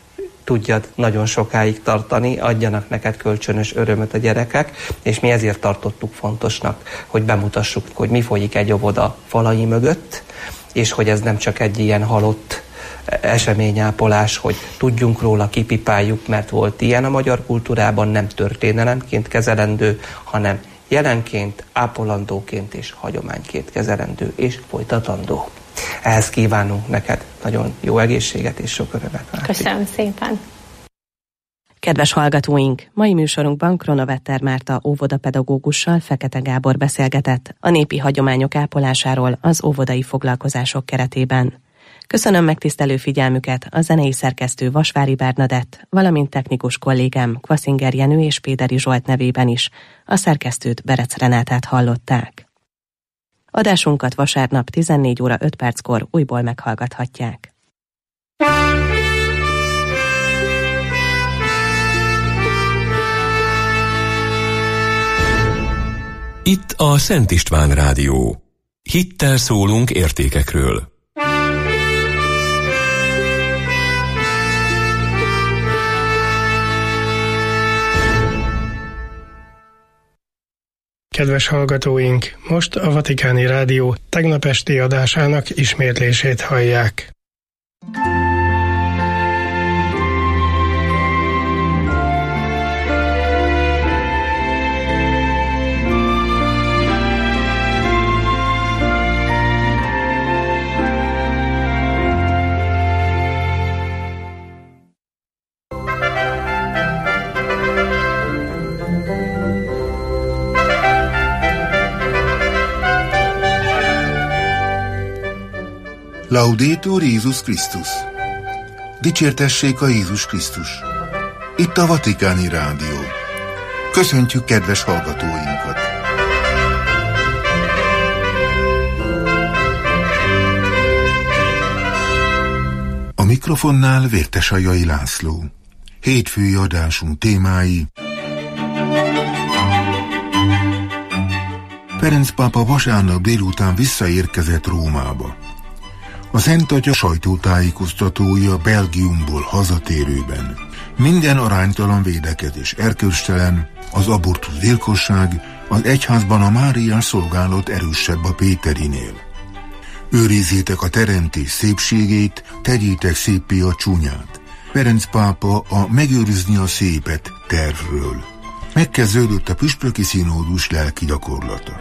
[SPEAKER 4] tudjad nagyon sokáig tartani, adjanak neked kölcsönös örömöt a gyerekek, és mi ezért tartottuk fontosnak, hogy bemutassuk, hogy mi folyik egy óvoda falai mögött, és hogy ez nem csak egy ilyen halott eseményápolás, hogy tudjunk róla, kipipáljuk, mert volt ilyen a magyar kultúrában, nem történelemként kezelendő, hanem jelenként, ápolandóként és hagyományként kezelendő és folytatandó. Ehhez kívánunk neked nagyon jó egészséget és sok örömet.
[SPEAKER 5] Köszönöm szépen!
[SPEAKER 3] Kedves hallgatóink! Mai műsorunkban Kronovetter Márta óvodapedagógussal Fekete Gábor beszélgetett a népi hagyományok ápolásáról az óvodai foglalkozások keretében. Köszönöm megtisztelő figyelmüket a zenei szerkesztő Vasvári Bernadett, valamint technikus kollégám Kvaszinger Jenő és Péderi Zsolt nevében is. A szerkesztőt Berec Renátát hallották. Adásunkat vasárnap 14 óra 5 perckor újból meghallgathatják.
[SPEAKER 1] Itt a Szent István Rádió. Hittel szólunk értékekről.
[SPEAKER 7] Kedves hallgatóink, most a Vatikáni Rádió tegnap esti adásának ismétlését hallják.
[SPEAKER 8] Laudetur Jézus Krisztus! Dicsértessék a Jézus Krisztus! Itt a Vatikáni Rádió. Köszöntjük kedves hallgatóinkat! A mikrofonnál Vértesajai László. Hétfői adásunk témái: Ferenc pápa vasárnap délután visszaérkezett Rómába. A Szent Atya sajtótájékoztatója Belgiumból hazatérőben: minden aránytalan védekezés erkölcstelen, az abortusz gyilkosság, az egyházban a Máriás szolgálat erősebb a Péterinél. Őrizzétek a teremtés szépségét, tegyétek széppé a csúnyát. Ferenc pápa a megőrizni a szépet tervről. Megkezdődött a püspöki színódus lelki gyakorlata.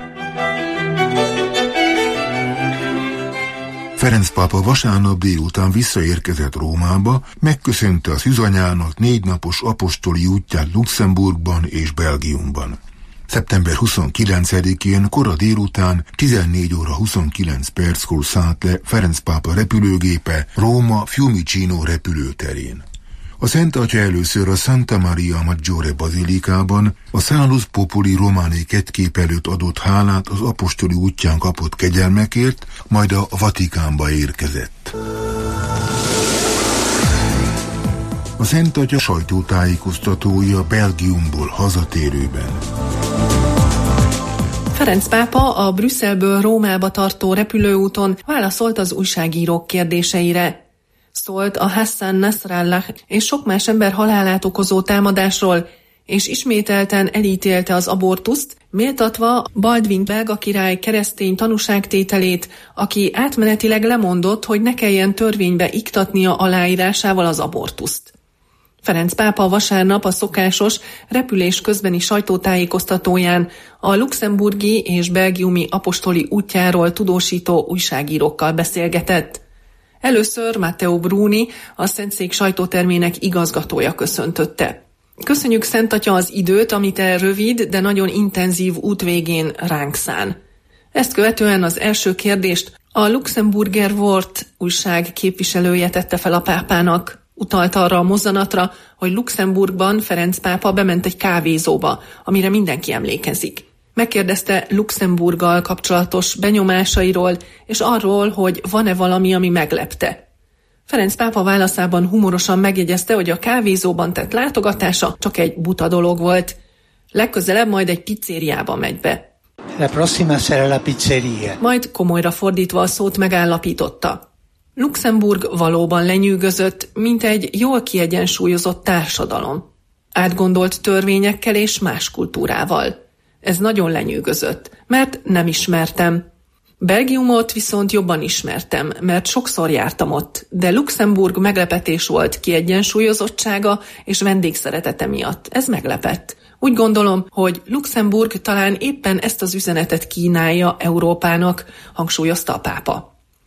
[SPEAKER 8] Ferenc pápa vasárnap délután visszaérkezett Rómába, megköszönte a szűzanyának 4 napos apostoli útját Luxemburgban és Belgiumban. Szeptember 29-én kora délután 14 óra 29 perckor szállt le Ferenc pápa repülőgépe Róma Fiumicino repülőterén. A Szent Atya először a Santa Maria Maggiore bazilikában, a Salus Populi Romani kettkép előtt adott hálát az apostoli útján kapott kegyelmekért, majd a Vatikánba érkezett. A Szent Atya sajtótájékoztatója Belgiumból hazatérőben.
[SPEAKER 9] Ferenc pápa a Brüsszelből Rómába tartó repülőúton válaszolt az újságírók kérdéseire. Szólt a Hassan Nasrallah és sok más ember halálát okozó támadásról, és ismételten elítélte az abortuszt, méltatva Baldwin belga király keresztény tanúságtételét, aki átmenetileg lemondott, hogy ne kelljen törvénybe iktatnia aláírásával az abortuszt. Ferenc pápa vasárnap a szokásos repülés közbeni sajtótájékoztatóján a luxemburgi és belgiumi apostoli útjáról tudósító újságírókkal beszélgetett. Először Matteo Bruni, a Szentszék sajtótermének igazgatója köszöntötte. Köszönjük, Szent Atya, az időt, amit rövid, de nagyon intenzív út végén ránk szán. Ezt követően az első kérdést a Luxemburger Wort újság képviselője tette fel a pápának. Utalt arra a mozzanatra, hogy Luxemburgban Ferenc pápa bement egy kávézóba, amire mindenki emlékezik. Megkérdezte Luxemburggal kapcsolatos benyomásairól, és arról, hogy van-e valami, ami meglepte. Ferenc pápa válaszában humorosan megjegyezte, hogy a kávézóban tett látogatása csak egy buta dolog volt. Legközelebb majd egy pizzériába megy be.
[SPEAKER 10] La prossima sarà la pizzeria.
[SPEAKER 9] Majd komolyra fordítva a szót megállapította: Luxemburg valóban lenyűgözött, mint egy jól kiegyensúlyozott társadalom. Átgondolt törvényekkel és más kultúrával. Ez nagyon lenyűgözött, mert nem ismertem. Belgiumot viszont jobban ismertem, mert sokszor jártam ott, de Luxemburg meglepetés volt kiegyensúlyozottsága és vendégszeretete miatt. Ez meglepett. Úgy gondolom, hogy Luxemburg talán éppen ezt az üzenetet kínálja Európának, hangsúlyozta a pápa.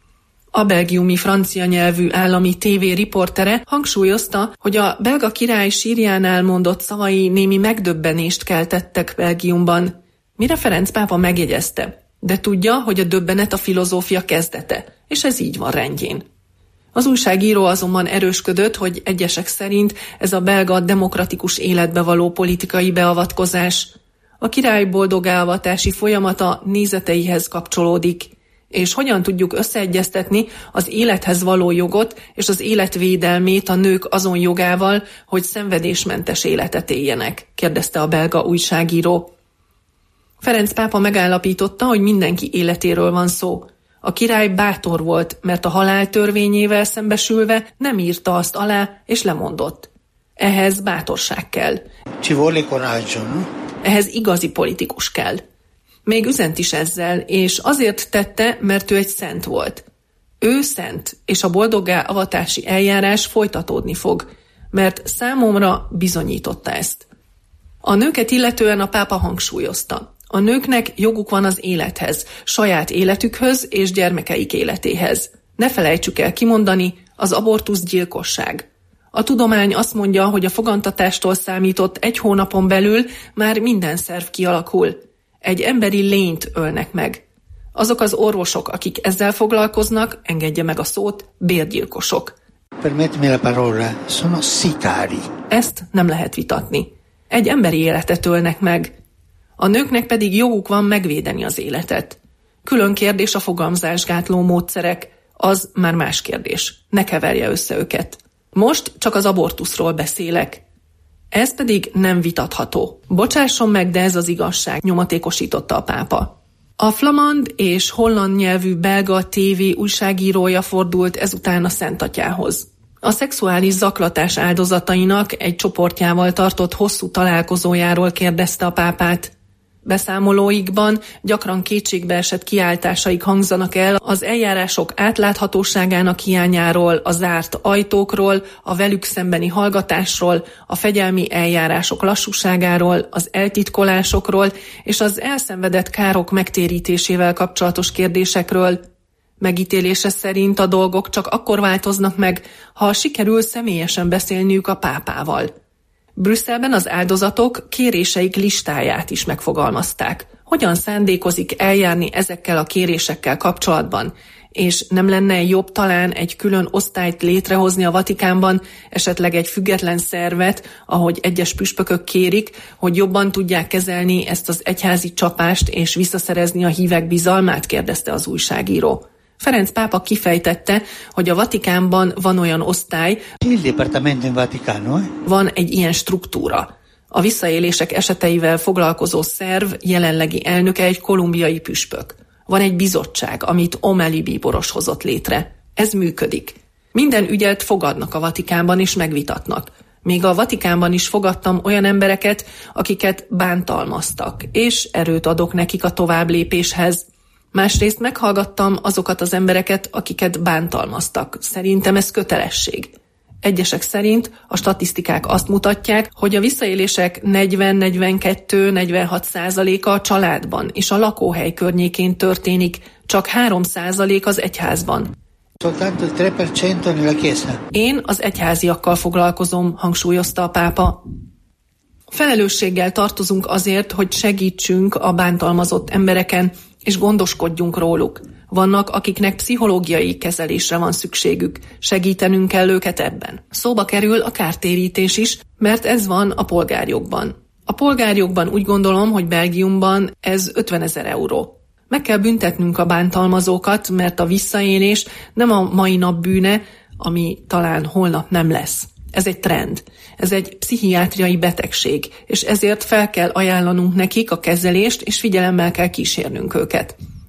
[SPEAKER 9] A belgiumi francia nyelvű állami tévé riportere hangsúlyozta, hogy a belga király sírjánál mondott szavai némi megdöbbenést keltettek Belgiumban, mire Ferenc pápa megjegyezte, de tudja, hogy a döbbenet a filozófia kezdete, és ez így van rendjén. Az újságíró azonban erősködött, hogy egyesek szerint ez a belga demokratikus életbe való politikai beavatkozás. A király boldoggá avatási folyamata nézeteihez kapcsolódik, és hogyan tudjuk összeegyeztetni az élethez való jogot és az életvédelmét a nők azon jogával, hogy szenvedésmentes életet éljenek, kérdezte a belga újságíró. Ferenc pápa megállapította, hogy mindenki életéről van szó. A király bátor volt, mert a halál törvényével szembesülve nem írta azt alá, és lemondott. Ehhez bátorság kell.
[SPEAKER 10] Ci vuole coraggio, no?
[SPEAKER 9] Ehhez igazi politikus kell. Még üzent is ezzel, és azért tette, mert ő egy szent volt. Ő szent, és a boldoggá avatási eljárás folytatódni fog, mert számomra bizonyította ezt. A nőket illetően a pápa hangsúlyozta. A nőknek joguk van az élethez, saját életükhöz és gyermekeik életéhez. Ne felejtsük el kimondani, az abortusz gyilkosság. A tudomány azt mondja, hogy a fogantatástól számított 1 hónapon belül már minden szerv kialakul. Egy emberi lényt ölnek meg. Azok az orvosok, akik ezzel foglalkoznak, engedje meg a szót, bérgyilkosok.
[SPEAKER 10] Permettimi la parola, sono sicari.
[SPEAKER 9] Ezt nem lehet vitatni. Egy emberi életet ölnek meg. A nőknek pedig joguk van megvédeni az életet. Külön kérdés a fogamzásgátló módszerek, az már más kérdés. Ne keverje össze őket. Most csak az abortuszról beszélek. Ez pedig nem vitatható. Bocsásson meg, de ez az igazság, nyomatékosította a pápa. A flamand és holland nyelvű belga TV újságírója fordult ezután a Szentatyához. A szexuális zaklatás áldozatainak egy csoportjával tartott hosszú találkozójáról kérdezte a pápát. Beszámolóikban gyakran kétségbeesett kiáltásaik hangzanak el az eljárások átláthatóságának hiányáról, a zárt ajtókról, a velük szembeni hallgatásról, a fegyelmi eljárások lassúságáról, az eltitkolásokról és az elszenvedett károk megtérítésével kapcsolatos kérdésekről. Megítélése szerint a dolgok csak akkor változnak meg, ha sikerül személyesen beszélniük a pápával. Brüsszelben az áldozatok kéréseik listáját is megfogalmazták. Hogyan szándékozik eljárni ezekkel a kérésekkel kapcsolatban? És nem lenne jobb talán egy külön osztályt létrehozni a Vatikánban, esetleg egy független szervet, ahogy egyes püspökök kérik, hogy jobban tudják kezelni ezt az egyházi csapást és visszaszerezni a hívek bizalmát, kérdezte az újságíró. Ferenc pápa kifejtette, hogy a Vatikánban van olyan osztály, van egy ilyen struktúra. A visszaélések eseteivel foglalkozó szerv jelenlegi elnöke egy kolumbiai püspök. Van egy bizottság, amit Omeli bíboros hozott létre. Ez működik. Minden ügyet fogadnak a Vatikánban és megvitatnak. Még a Vatikánban is fogadtam olyan embereket, akiket bántalmaztak, és erőt adok nekik a továbblépéshez. Másrészt meghallgattam azokat az embereket, akiket bántalmaztak. Szerintem ez kötelesség. Egyesek szerint a statisztikák azt mutatják, hogy a visszaélések 40-42-46% a családban és a lakóhely környékén történik, csak 3% az egyházban. Én az egyháziakkal foglalkozom, hangsúlyozta a pápa. Felelősséggel tartozunk azért, hogy segítsünk a bántalmazott embereken, és gondoskodjunk róluk. Vannak, akiknek pszichológiai kezelésre van szükségük, segítenünk kell őket ebben. Szóba kerül a kártérítés is, mert ez van a polgárjogban. A polgárjogban úgy gondolom, hogy Belgiumban ez 50 000 euró. Meg kell büntetnünk a bántalmazókat, mert a visszaélés nem a mai nap bűne, ami talán holnap nem lesz. Ez egy trend. Ez egy pszichiátriai betegség, és ezért fel kell ajánlanunk nekik a kezelést, és figyelemmel kell kísérnünk őket.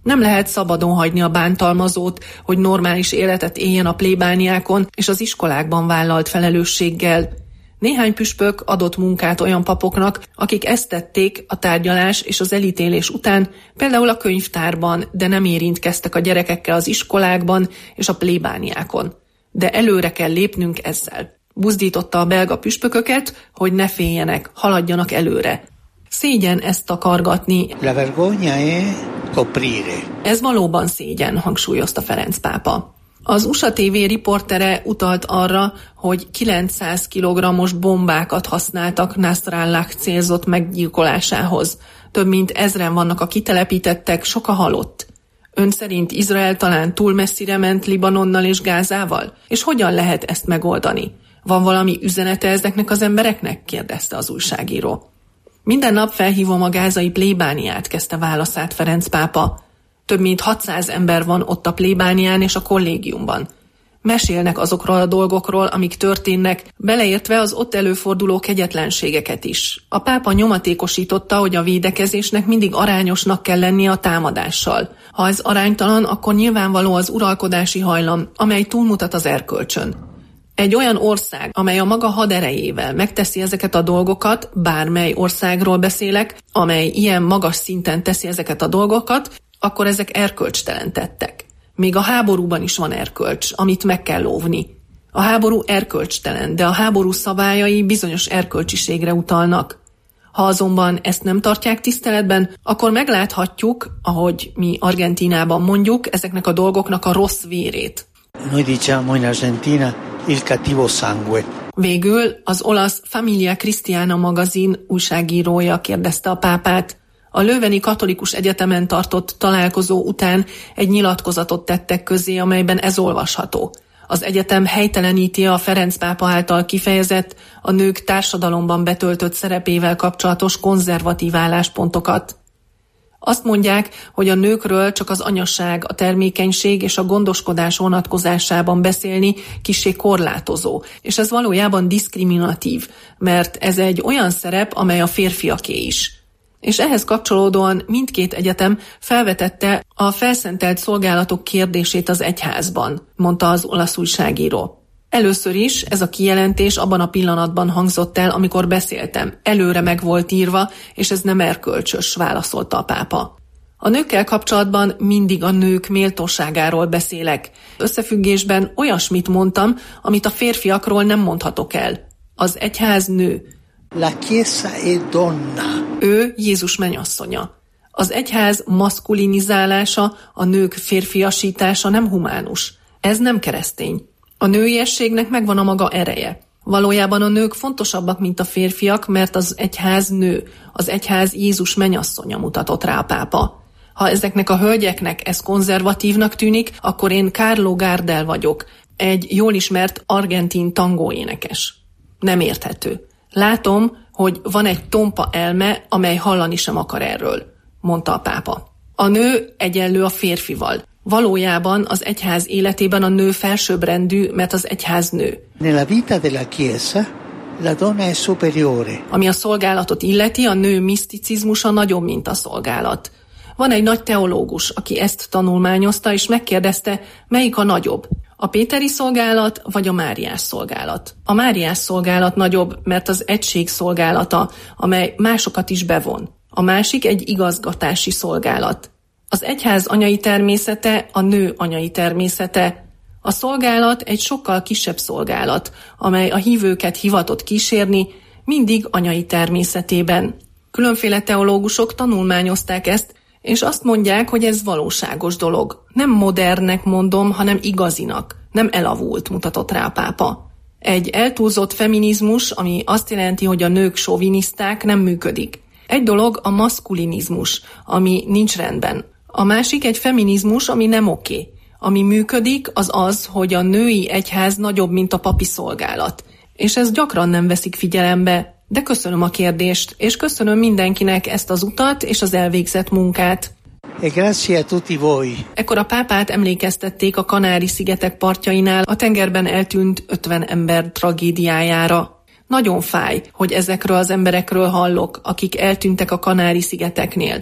[SPEAKER 9] Nem lehet szabadon hagyni a bántalmazót, hogy normális életet éljen a plébániákon és az iskolákban vállalt felelősséggel. Néhány püspök adott munkát olyan papoknak, akik ezt tették a tárgyalás és az elítélés után, például a könyvtárban, de nem érintkeztek a gyerekekkel az iskolákban és a plébániákon. De előre kell lépnünk ezzel. Buzdította a belga püspököket, hogy ne féljenek, haladjanak előre. Szégyen ezt takargatni.
[SPEAKER 10] La vergogna è coprire.
[SPEAKER 9] Ez valóban szégyen, hangsúlyozta Ferenc pápa. Az USA TV riportere utalt arra, hogy 900 kg-os bombákat használtak Nasrallah célzott meggyilkolásához. Több mint 1000 vannak a kitelepítettek, sok a halott. Ön szerint Izrael talán túl messzire ment Libanonnal és Gázával? És hogyan lehet ezt megoldani? Van valami üzenete ezeknek az embereknek? Kérdezte az újságíró. Minden nap felhívom a gázai plébániát, kezdte válaszát Ferenc pápa. Több mint 600 ember van ott a plébánián és a kollégiumban. Mesélnek azokról a dolgokról, amik történnek, beleértve az ott előforduló kegyetlenségeket is. A pápa nyomatékosította, hogy a védekezésnek mindig arányosnak kell lennie a támadással. Ha ez aránytalan, akkor nyilvánvaló az uralkodási hajlam, amely túlmutat az erkölcsön. Egy olyan ország, amely a maga haderejével megteszi ezeket a dolgokat, bármely országról beszélek, amely ilyen magas szinten teszi ezeket a dolgokat, akkor ezek erkölcstelen tettek. Még a háborúban is van erkölcs, amit meg kell óvni. A háború erkölcstelen, de a háború szabályai bizonyos erkölcsiségre utalnak. Ha azonban ezt nem tartják tiszteletben, akkor megláthatjuk, ahogy mi Argentínában mondjuk, ezeknek a dolgoknak a rossz vérét.
[SPEAKER 10] Noi diciamo in Argentina il cattivo sangue.
[SPEAKER 9] Végül az olasz Famiglia Cristiana magazin újságírója kérdezte a pápát. A Löveni Katolikus Egyetemen tartott találkozó után egy nyilatkozatot tettek közzé, amelyben ez olvasható. Az egyetem helyteleníti a Ferenc pápa által kifejezett, a nők társadalomban betöltött szerepével kapcsolatos konzervatív álláspontokat. Azt mondják, hogy a nőkről csak az anyasság, a termékenység és a gondoskodás vonatkozásában beszélni kissé korlátozó, és ez valójában diszkriminatív, mert ez egy olyan szerep, amely a férfiaké is. És ehhez kapcsolódóan mindkét egyetem felvetette a felszentelt szolgálatok kérdését az egyházban, mondta az olasz újságíró. Először is ez a kijelentés abban a pillanatban hangzott el, amikor beszéltem. Előre meg volt írva, és ez nem erkölcsös, válaszolta a pápa. A nőkkel kapcsolatban mindig a nők méltóságáról beszélek. Összefüggésben olyasmit mondtam, amit a férfiakról nem mondhatok el. Az egyház nő.
[SPEAKER 10] La Chiesa è donna.
[SPEAKER 9] Ő Jézus mennyasszonya. Az egyház maszkulinizálása, a nők férfiasítása nem humánus. Ez nem keresztény. A nőiességnek megvan a maga ereje. Valójában a nők fontosabbak, mint a férfiak, mert az egyház nő. Az egyház Jézus mennyasszonya, mutatott rá a pápa. Ha ezeknek a hölgyeknek ez konzervatívnak tűnik, akkor én Carlo Gardel vagyok, egy jól ismert argentin tangóénekes. Nem érthető. Látom, hogy van egy tompa elme, amely hallani sem akar erről, mondta a pápa. A nő egyenlő a férfival. Valójában az egyház életében a nő felsőbbrendű, mert az egyház nő.
[SPEAKER 10] Nella vita della Chiesa la donna è superiore.
[SPEAKER 9] Ami a szolgálatot illeti, a nő miszticizmusa nagyobb, mint a szolgálat. Van egy nagy teológus, aki ezt tanulmányozta, és megkérdezte, melyik a nagyobb. A péteri szolgálat vagy a Máriás szolgálat? A Máriás szolgálat nagyobb, mert az egység szolgálata, amely másokat is bevon. A másik egy igazgatási szolgálat. Az egyház anyai természete, a nő anyai természete. A szolgálat egy sokkal kisebb szolgálat, amely a hívőket hivatott kísérni, mindig anyai természetében. Különféle teológusok tanulmányozták ezt, és azt mondják, hogy ez valóságos dolog. Nem modernnek mondom, hanem igazinak. Nem elavult, mutatott rá a pápa. Egy eltúlzott feminizmus, ami azt jelenti, hogy a nők soviniszták, nem működik. Egy dolog a maszkulinizmus, ami nincs rendben. A másik egy feminizmus, ami nem oké. Ami működik, az az, hogy a női egyház nagyobb, mint a papi szolgálat. És ezt gyakran nem veszik figyelembe. De köszönöm a kérdést, és köszönöm mindenkinek ezt az utat és az elvégzett munkát.
[SPEAKER 10] E grazie a tutti voi.
[SPEAKER 9] Ekkor a pápát emlékeztették a Kanári-szigetek partjainál a tengerben eltűnt 50 ember tragédiájára. Nagyon fáj, hogy ezekről az emberekről hallok, akik eltűntek a Kanári-szigeteknél.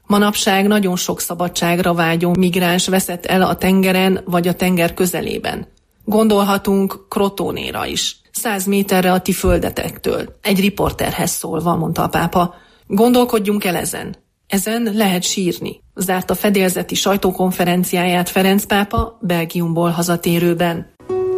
[SPEAKER 9] Manapság nagyon sok szabadságra vágyó migráns veszett el a tengeren vagy a tenger közelében. Gondolhatunk Crotonéra is, 100 méterre a ti földetektől. Egy riporterhez szólva, mondta a pápa. Gondolkodjunk el ezen. Ezen lehet sírni. Zárt a fedélzeti sajtókonferenciáját Ferenc pápa Belgiumból hazatérőben.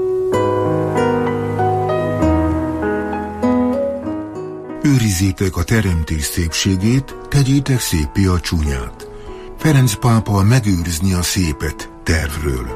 [SPEAKER 8] Őrizzétek a teremtés szépségét, tegyétek szépé a csúnyát. Ferenc pápa megőrizni a szépet tervről.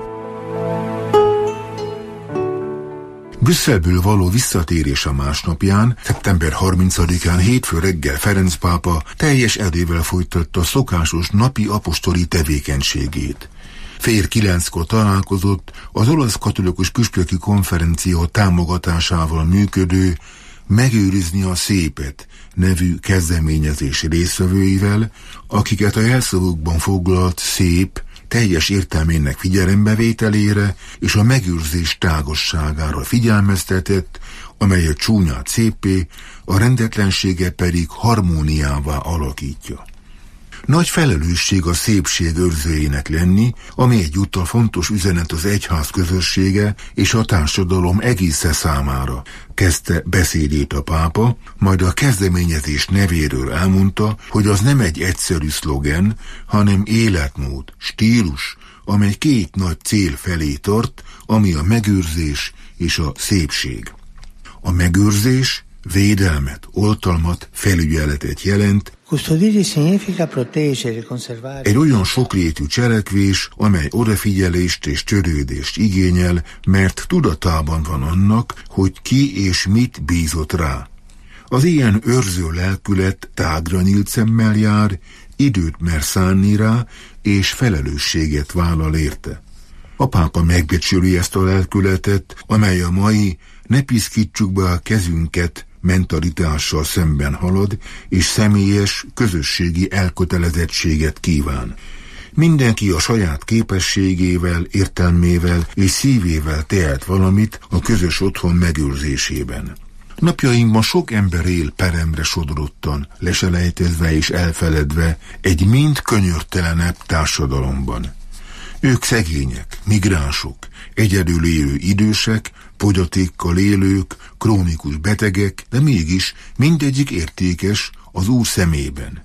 [SPEAKER 8] Brüsszelből való visszatérés a másnapján, szeptember 30-án hétfő reggel Ferenc pápa teljes erővel folytatta szokásos napi apostoli tevékenységét. Fél 9-kor találkozott az olasz katolikus püspöki konferencia támogatásával működő Megőrizni a szépet nevű kezdeményezés résztvevőivel, akiket a jelszavukban foglalt szép teljes értelmének figyelembevételére és a megőrzés tágosságára figyelmeztetett, amely a csúnyát széppé, a rendetlenséget pedig harmóniává alakítja. Nagy felelősség a szépség őrzőjének lenni, ami egyúttal fontos üzenet az egyház közössége és a társadalom egésze számára, kezdte beszédét a pápa, majd a kezdeményezés nevéről elmondta, hogy az nem egy egyszerű szlogen, hanem életmód, stílus, amely két nagy cél felé tart, ami a megőrzés és a szépség. A megőrzés védelmet, oltalmat, felügyeletet jelent. Egy olyan sokrétű cselekvés, amely odafigyelést és törődést igényel, mert tudatában van annak, hogy ki és mit bízott rá. Az ilyen őrző lelkület tágra nyílt szemmel jár, időt mer szánni rá, és felelősséget vállal érte. A pápa megbecsüli ezt a lelkületet, amely a mai ne piszkítsuk be a kezünket mentalitással szemben halad, és személyes, közösségi elkötelezettséget kíván. Mindenki a saját képességével, értelmével és szívével tehet valamit a közös otthon megőrzésében. Napjainkban sok ember él peremre sodrottan, leselejtezve és elfeledve egy mind könyörtelenebb társadalomban. Ők szegények, migránsok, egyedül élő idősek, fogyatékkal élők, krónikus betegek, de mégis mindegyik értékes az Úr szemében.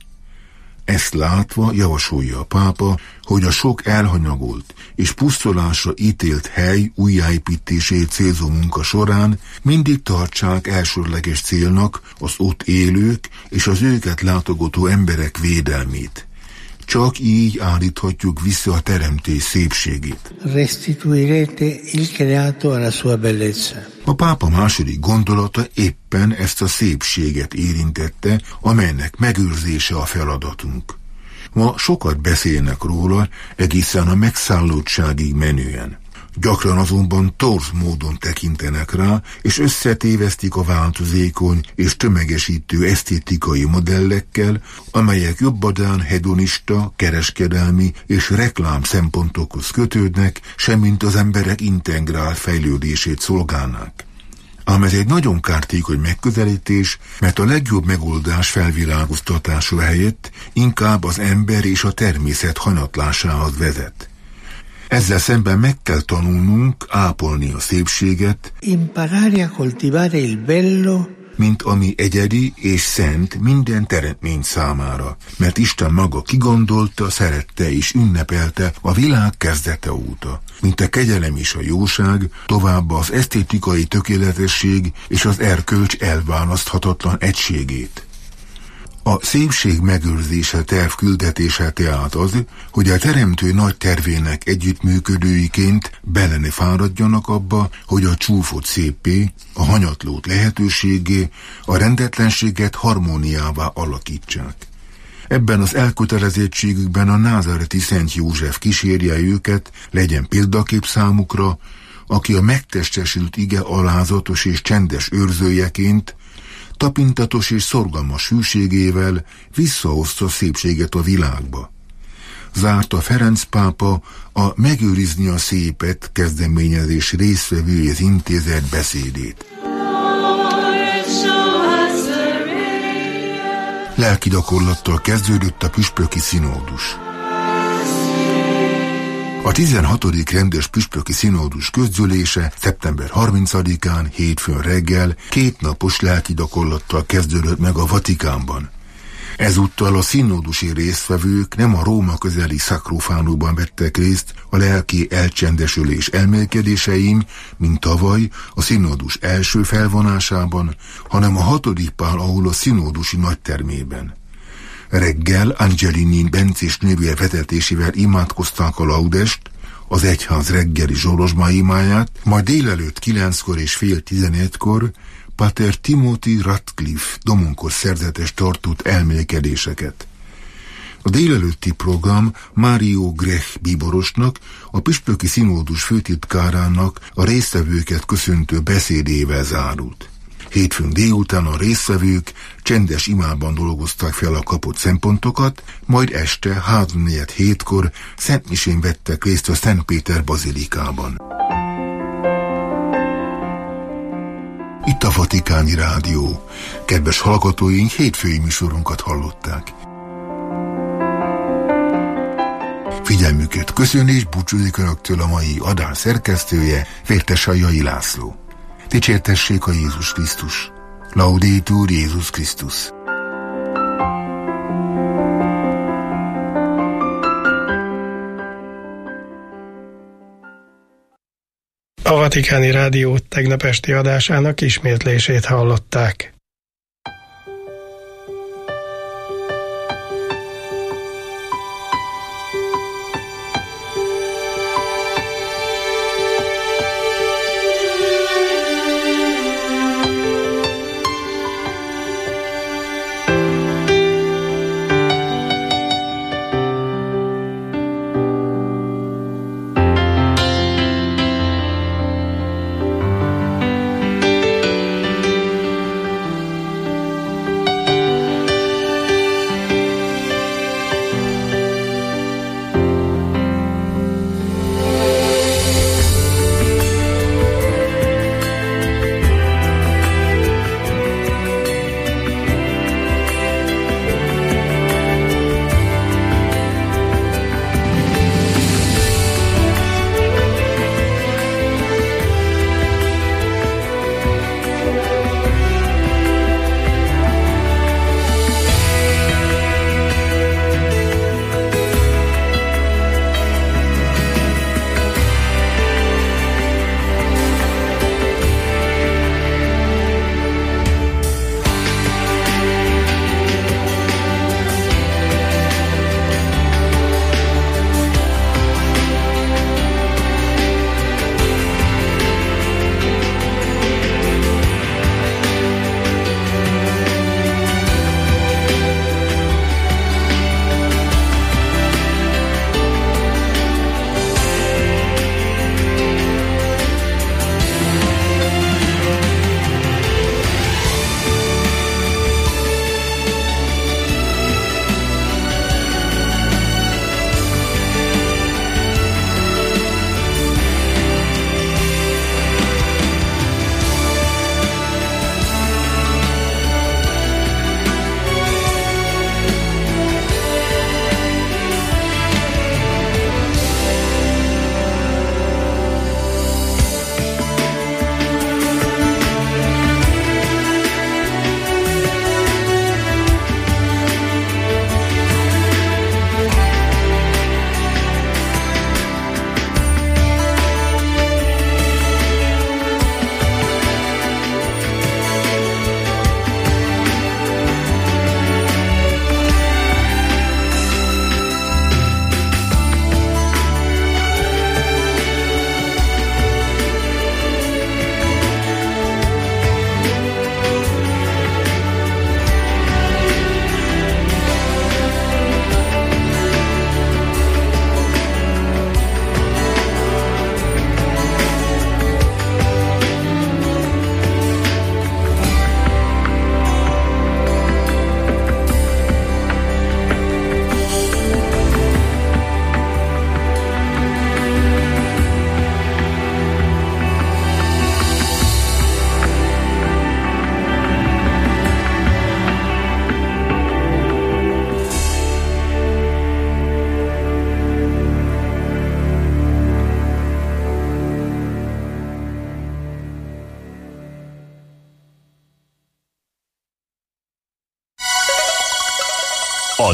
[SPEAKER 8] Ezt látva javasolja a pápa, hogy a sok elhanyagolt és pusztulásra ítélt hely újjáépítését célzó munka során mindig tartsák elsődleges célnak az ott élők és az őket látogató emberek védelmét. Csak így állíthatjuk vissza a teremtés szépségét.
[SPEAKER 10] Restituirete il creato alla sua bellezza.
[SPEAKER 8] A pápa második gondolata éppen ezt a szépséget érintette, amelynek megőrzése a feladatunk. Ma sokat beszélnek róla, egészen a megszállottságig menően. Gyakran azonban torz módon tekintenek rá, és összetévesztik a változékony és tömegesítő esztétikai modellekkel, amelyek jobbadán hedonista, kereskedelmi és reklám szempontokhoz kötődnek, semmint az emberek integrált fejlődését szolgálnák. Ám ez egy nagyon kártékony megközelítés, mert a legjobb megoldás felvilágoztatása helyett inkább az ember és a természet hanyatlásához vezet. Ezzel szemben meg kell tanulnunk ápolni a szépséget,
[SPEAKER 10] imparare a coltivare il bello,
[SPEAKER 8] mint ami egyedi és szent minden teremtmény számára, mert Isten maga kigondolta, szerette és ünnepelte a világ kezdete óta, mint a kegyelem és a jóság, továbbá az esztétikai tökéletesség és az erkölcs elválaszthatatlan egységét. A szépség megőrzése terv küldetése tehát az, hogy a teremtő nagy tervének együttműködőiként bele ne fáradjanak abba, hogy a csúfot széppé, a hanyatlót lehetőségé, a rendetlenséget harmóniává alakítsák. Ebben az elkötelezettségükben a názáreti Szent József kísérje őket, legyen példakép számukra, aki a megtestesült ige alázatos és csendes őrzőjeként, tapintatos és szorgalmas hűségével visszahozta szépséget a világba. Zárta Ferenc pápa a Megőrizni a szépet kezdeményezés résztvevőjéhez intézett beszédét. Lelki gyakorlattal kezdődött a püspöki színódus. A 16. rendes püspöki színódus közgyűlése szeptember 30-án hétfőn reggel 2 napos lelki gyakorlattal kezdődött meg a Vatikánban. Ezúttal a színódusi résztvevők nem a Róma közeli Sacrofánóban vettek részt a lelki elcsendesülés elmélkedésein, mint tavaly a színódus első felvonásában, hanem a 6. Pál Aula színódusi nagytermében. Reggel Angelini bencés nővér vezetésével imádkozták a laudest, az egyház reggeli zsolozsmaimáját, majd délelőtt 9-kor és fél 11-kor Pater Timothy Ratcliffe domonkor szerzetes tartott elmélkedéseket. A délelőtti program Mário Grech bíborosnak, a püspöki színódus főtitkárának a résztvevőket köszöntő beszédével zárult. Hétfőn délután a résztvevők csendes imában dolgozták fel a kapott szempontokat, majd este 3-4-7-kor szentmisén vettek részt a Szent Péter bazilikában. Itt a Vatikáni Rádió. Kedves hallgatóink, hétfői műsorunkat hallották. Figyelmüket köszöni és búcsúzik Önöktől a mai adás szerkesztője, Vértesai László. Dicsértessék a Jézus Krisztus. Laudetur Jézus Krisztus.
[SPEAKER 7] A Vatikáni Rádió tegnap esti adásának ismétlését hallották.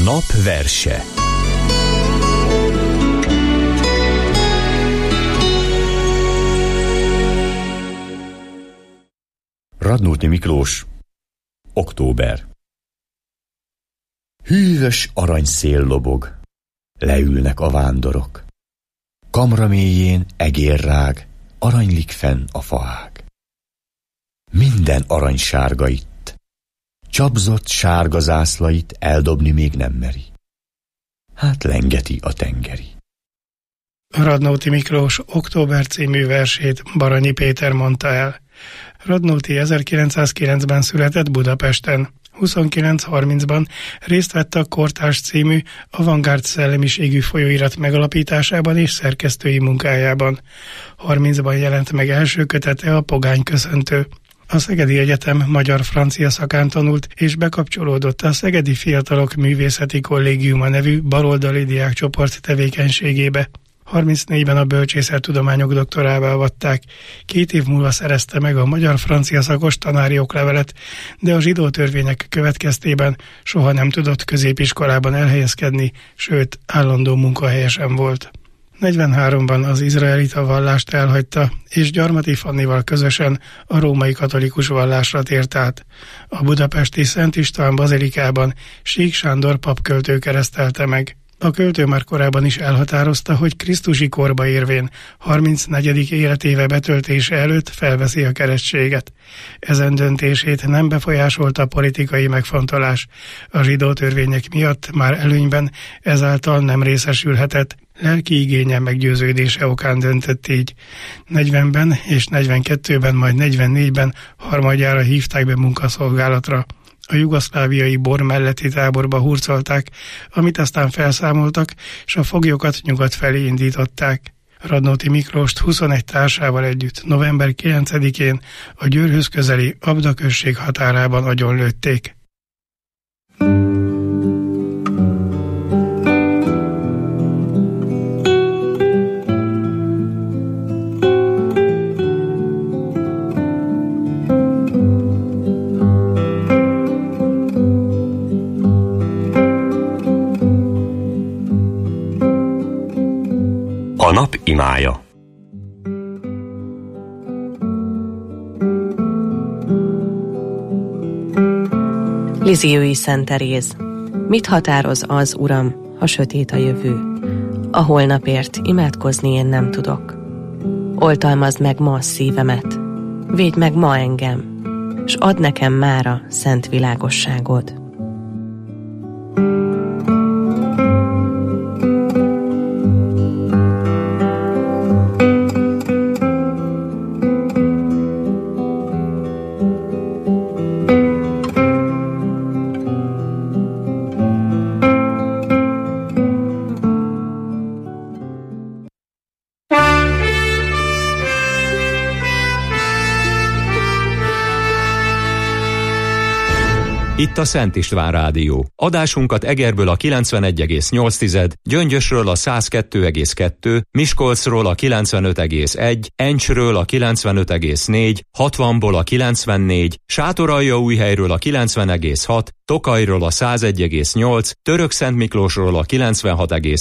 [SPEAKER 11] nap verse. Radnóti Miklós, október. Hűvös aranyszél lobog, leülnek a vándorok. Kamra mélyén egérrág, aranylik fenn a faág. Minden aranysárga itt, csapzott sárga zászlait eldobni még nem meri. Hát lengeti a tengeri.
[SPEAKER 7] Radnóti Miklós október című versét Baranyi Péter mondta el. Radnóti 1909-ben született Budapesten. 29-30-ban részt vett a Kortárs című avantgárd szellemiségű folyóirat megalapításában és szerkesztői munkájában. 30-ban jelent meg első kötete a Pogány köszöntő. A Szegedi Egyetem magyar-francia szakán tanult, és bekapcsolódott a Szegedi Fiatalok Művészeti Kollégiuma nevű baloldali diákcsoport tevékenységébe. 34-ben a bölcsészettudományok doktorává avatták. 2 év múlva szerezte meg a magyar-francia szakos tanári oklevelet, de a zsidó törvények következtében soha nem tudott középiskolában elhelyezkedni, sőt, állandó munkahelye sem volt. 43-ban az izraelita vallást elhagyta, és Gyarmati Fannival közösen a római katolikus vallásra tért át. A budapesti Szent István bazilikában Sík Sándor papköltő keresztelte meg. A költő már korábban is elhatározta, hogy krisztusi korba érvén 34. életéve betöltése előtt felveszi a keresztséget. Ezen döntését nem befolyásolta politikai megfontolás. A zsidó törvények miatt már előnyben ezáltal nem részesülhetett, lelki igénye meggyőződése okán döntött így. 40-ben és 42-ben, majd 44-ben harmadjára hívták be munkaszolgálatra. A jugoszláviai Bor melletti táborba hurcolták, amit aztán felszámoltak, és a foglyokat nyugat felé indították. Radnóti Miklóst 21 társával együtt november 9-én a Győrhöz közeli Abda község határában agyonlőtték.
[SPEAKER 1] A nap imája.
[SPEAKER 3] Lizziói Szent Teréz. Mit határoz az, Uram, ha sötét a jövő? A holnapért imádkozni én nem tudok. Oltalmazd meg ma a szívemet, védj meg ma engem, s add nekem mára szent világosságod.
[SPEAKER 1] Itt a Szent István Rádió. Adásunkat Egerből a 91,8, Gyöngyösről a 102,2, Miskolcról a 95,1, Encsről a 95,4, 60-ból a 94, Sátoraljaújhelyről a 90,6, Tokajról a 101,8, Törökszentmiklósról a 96,1,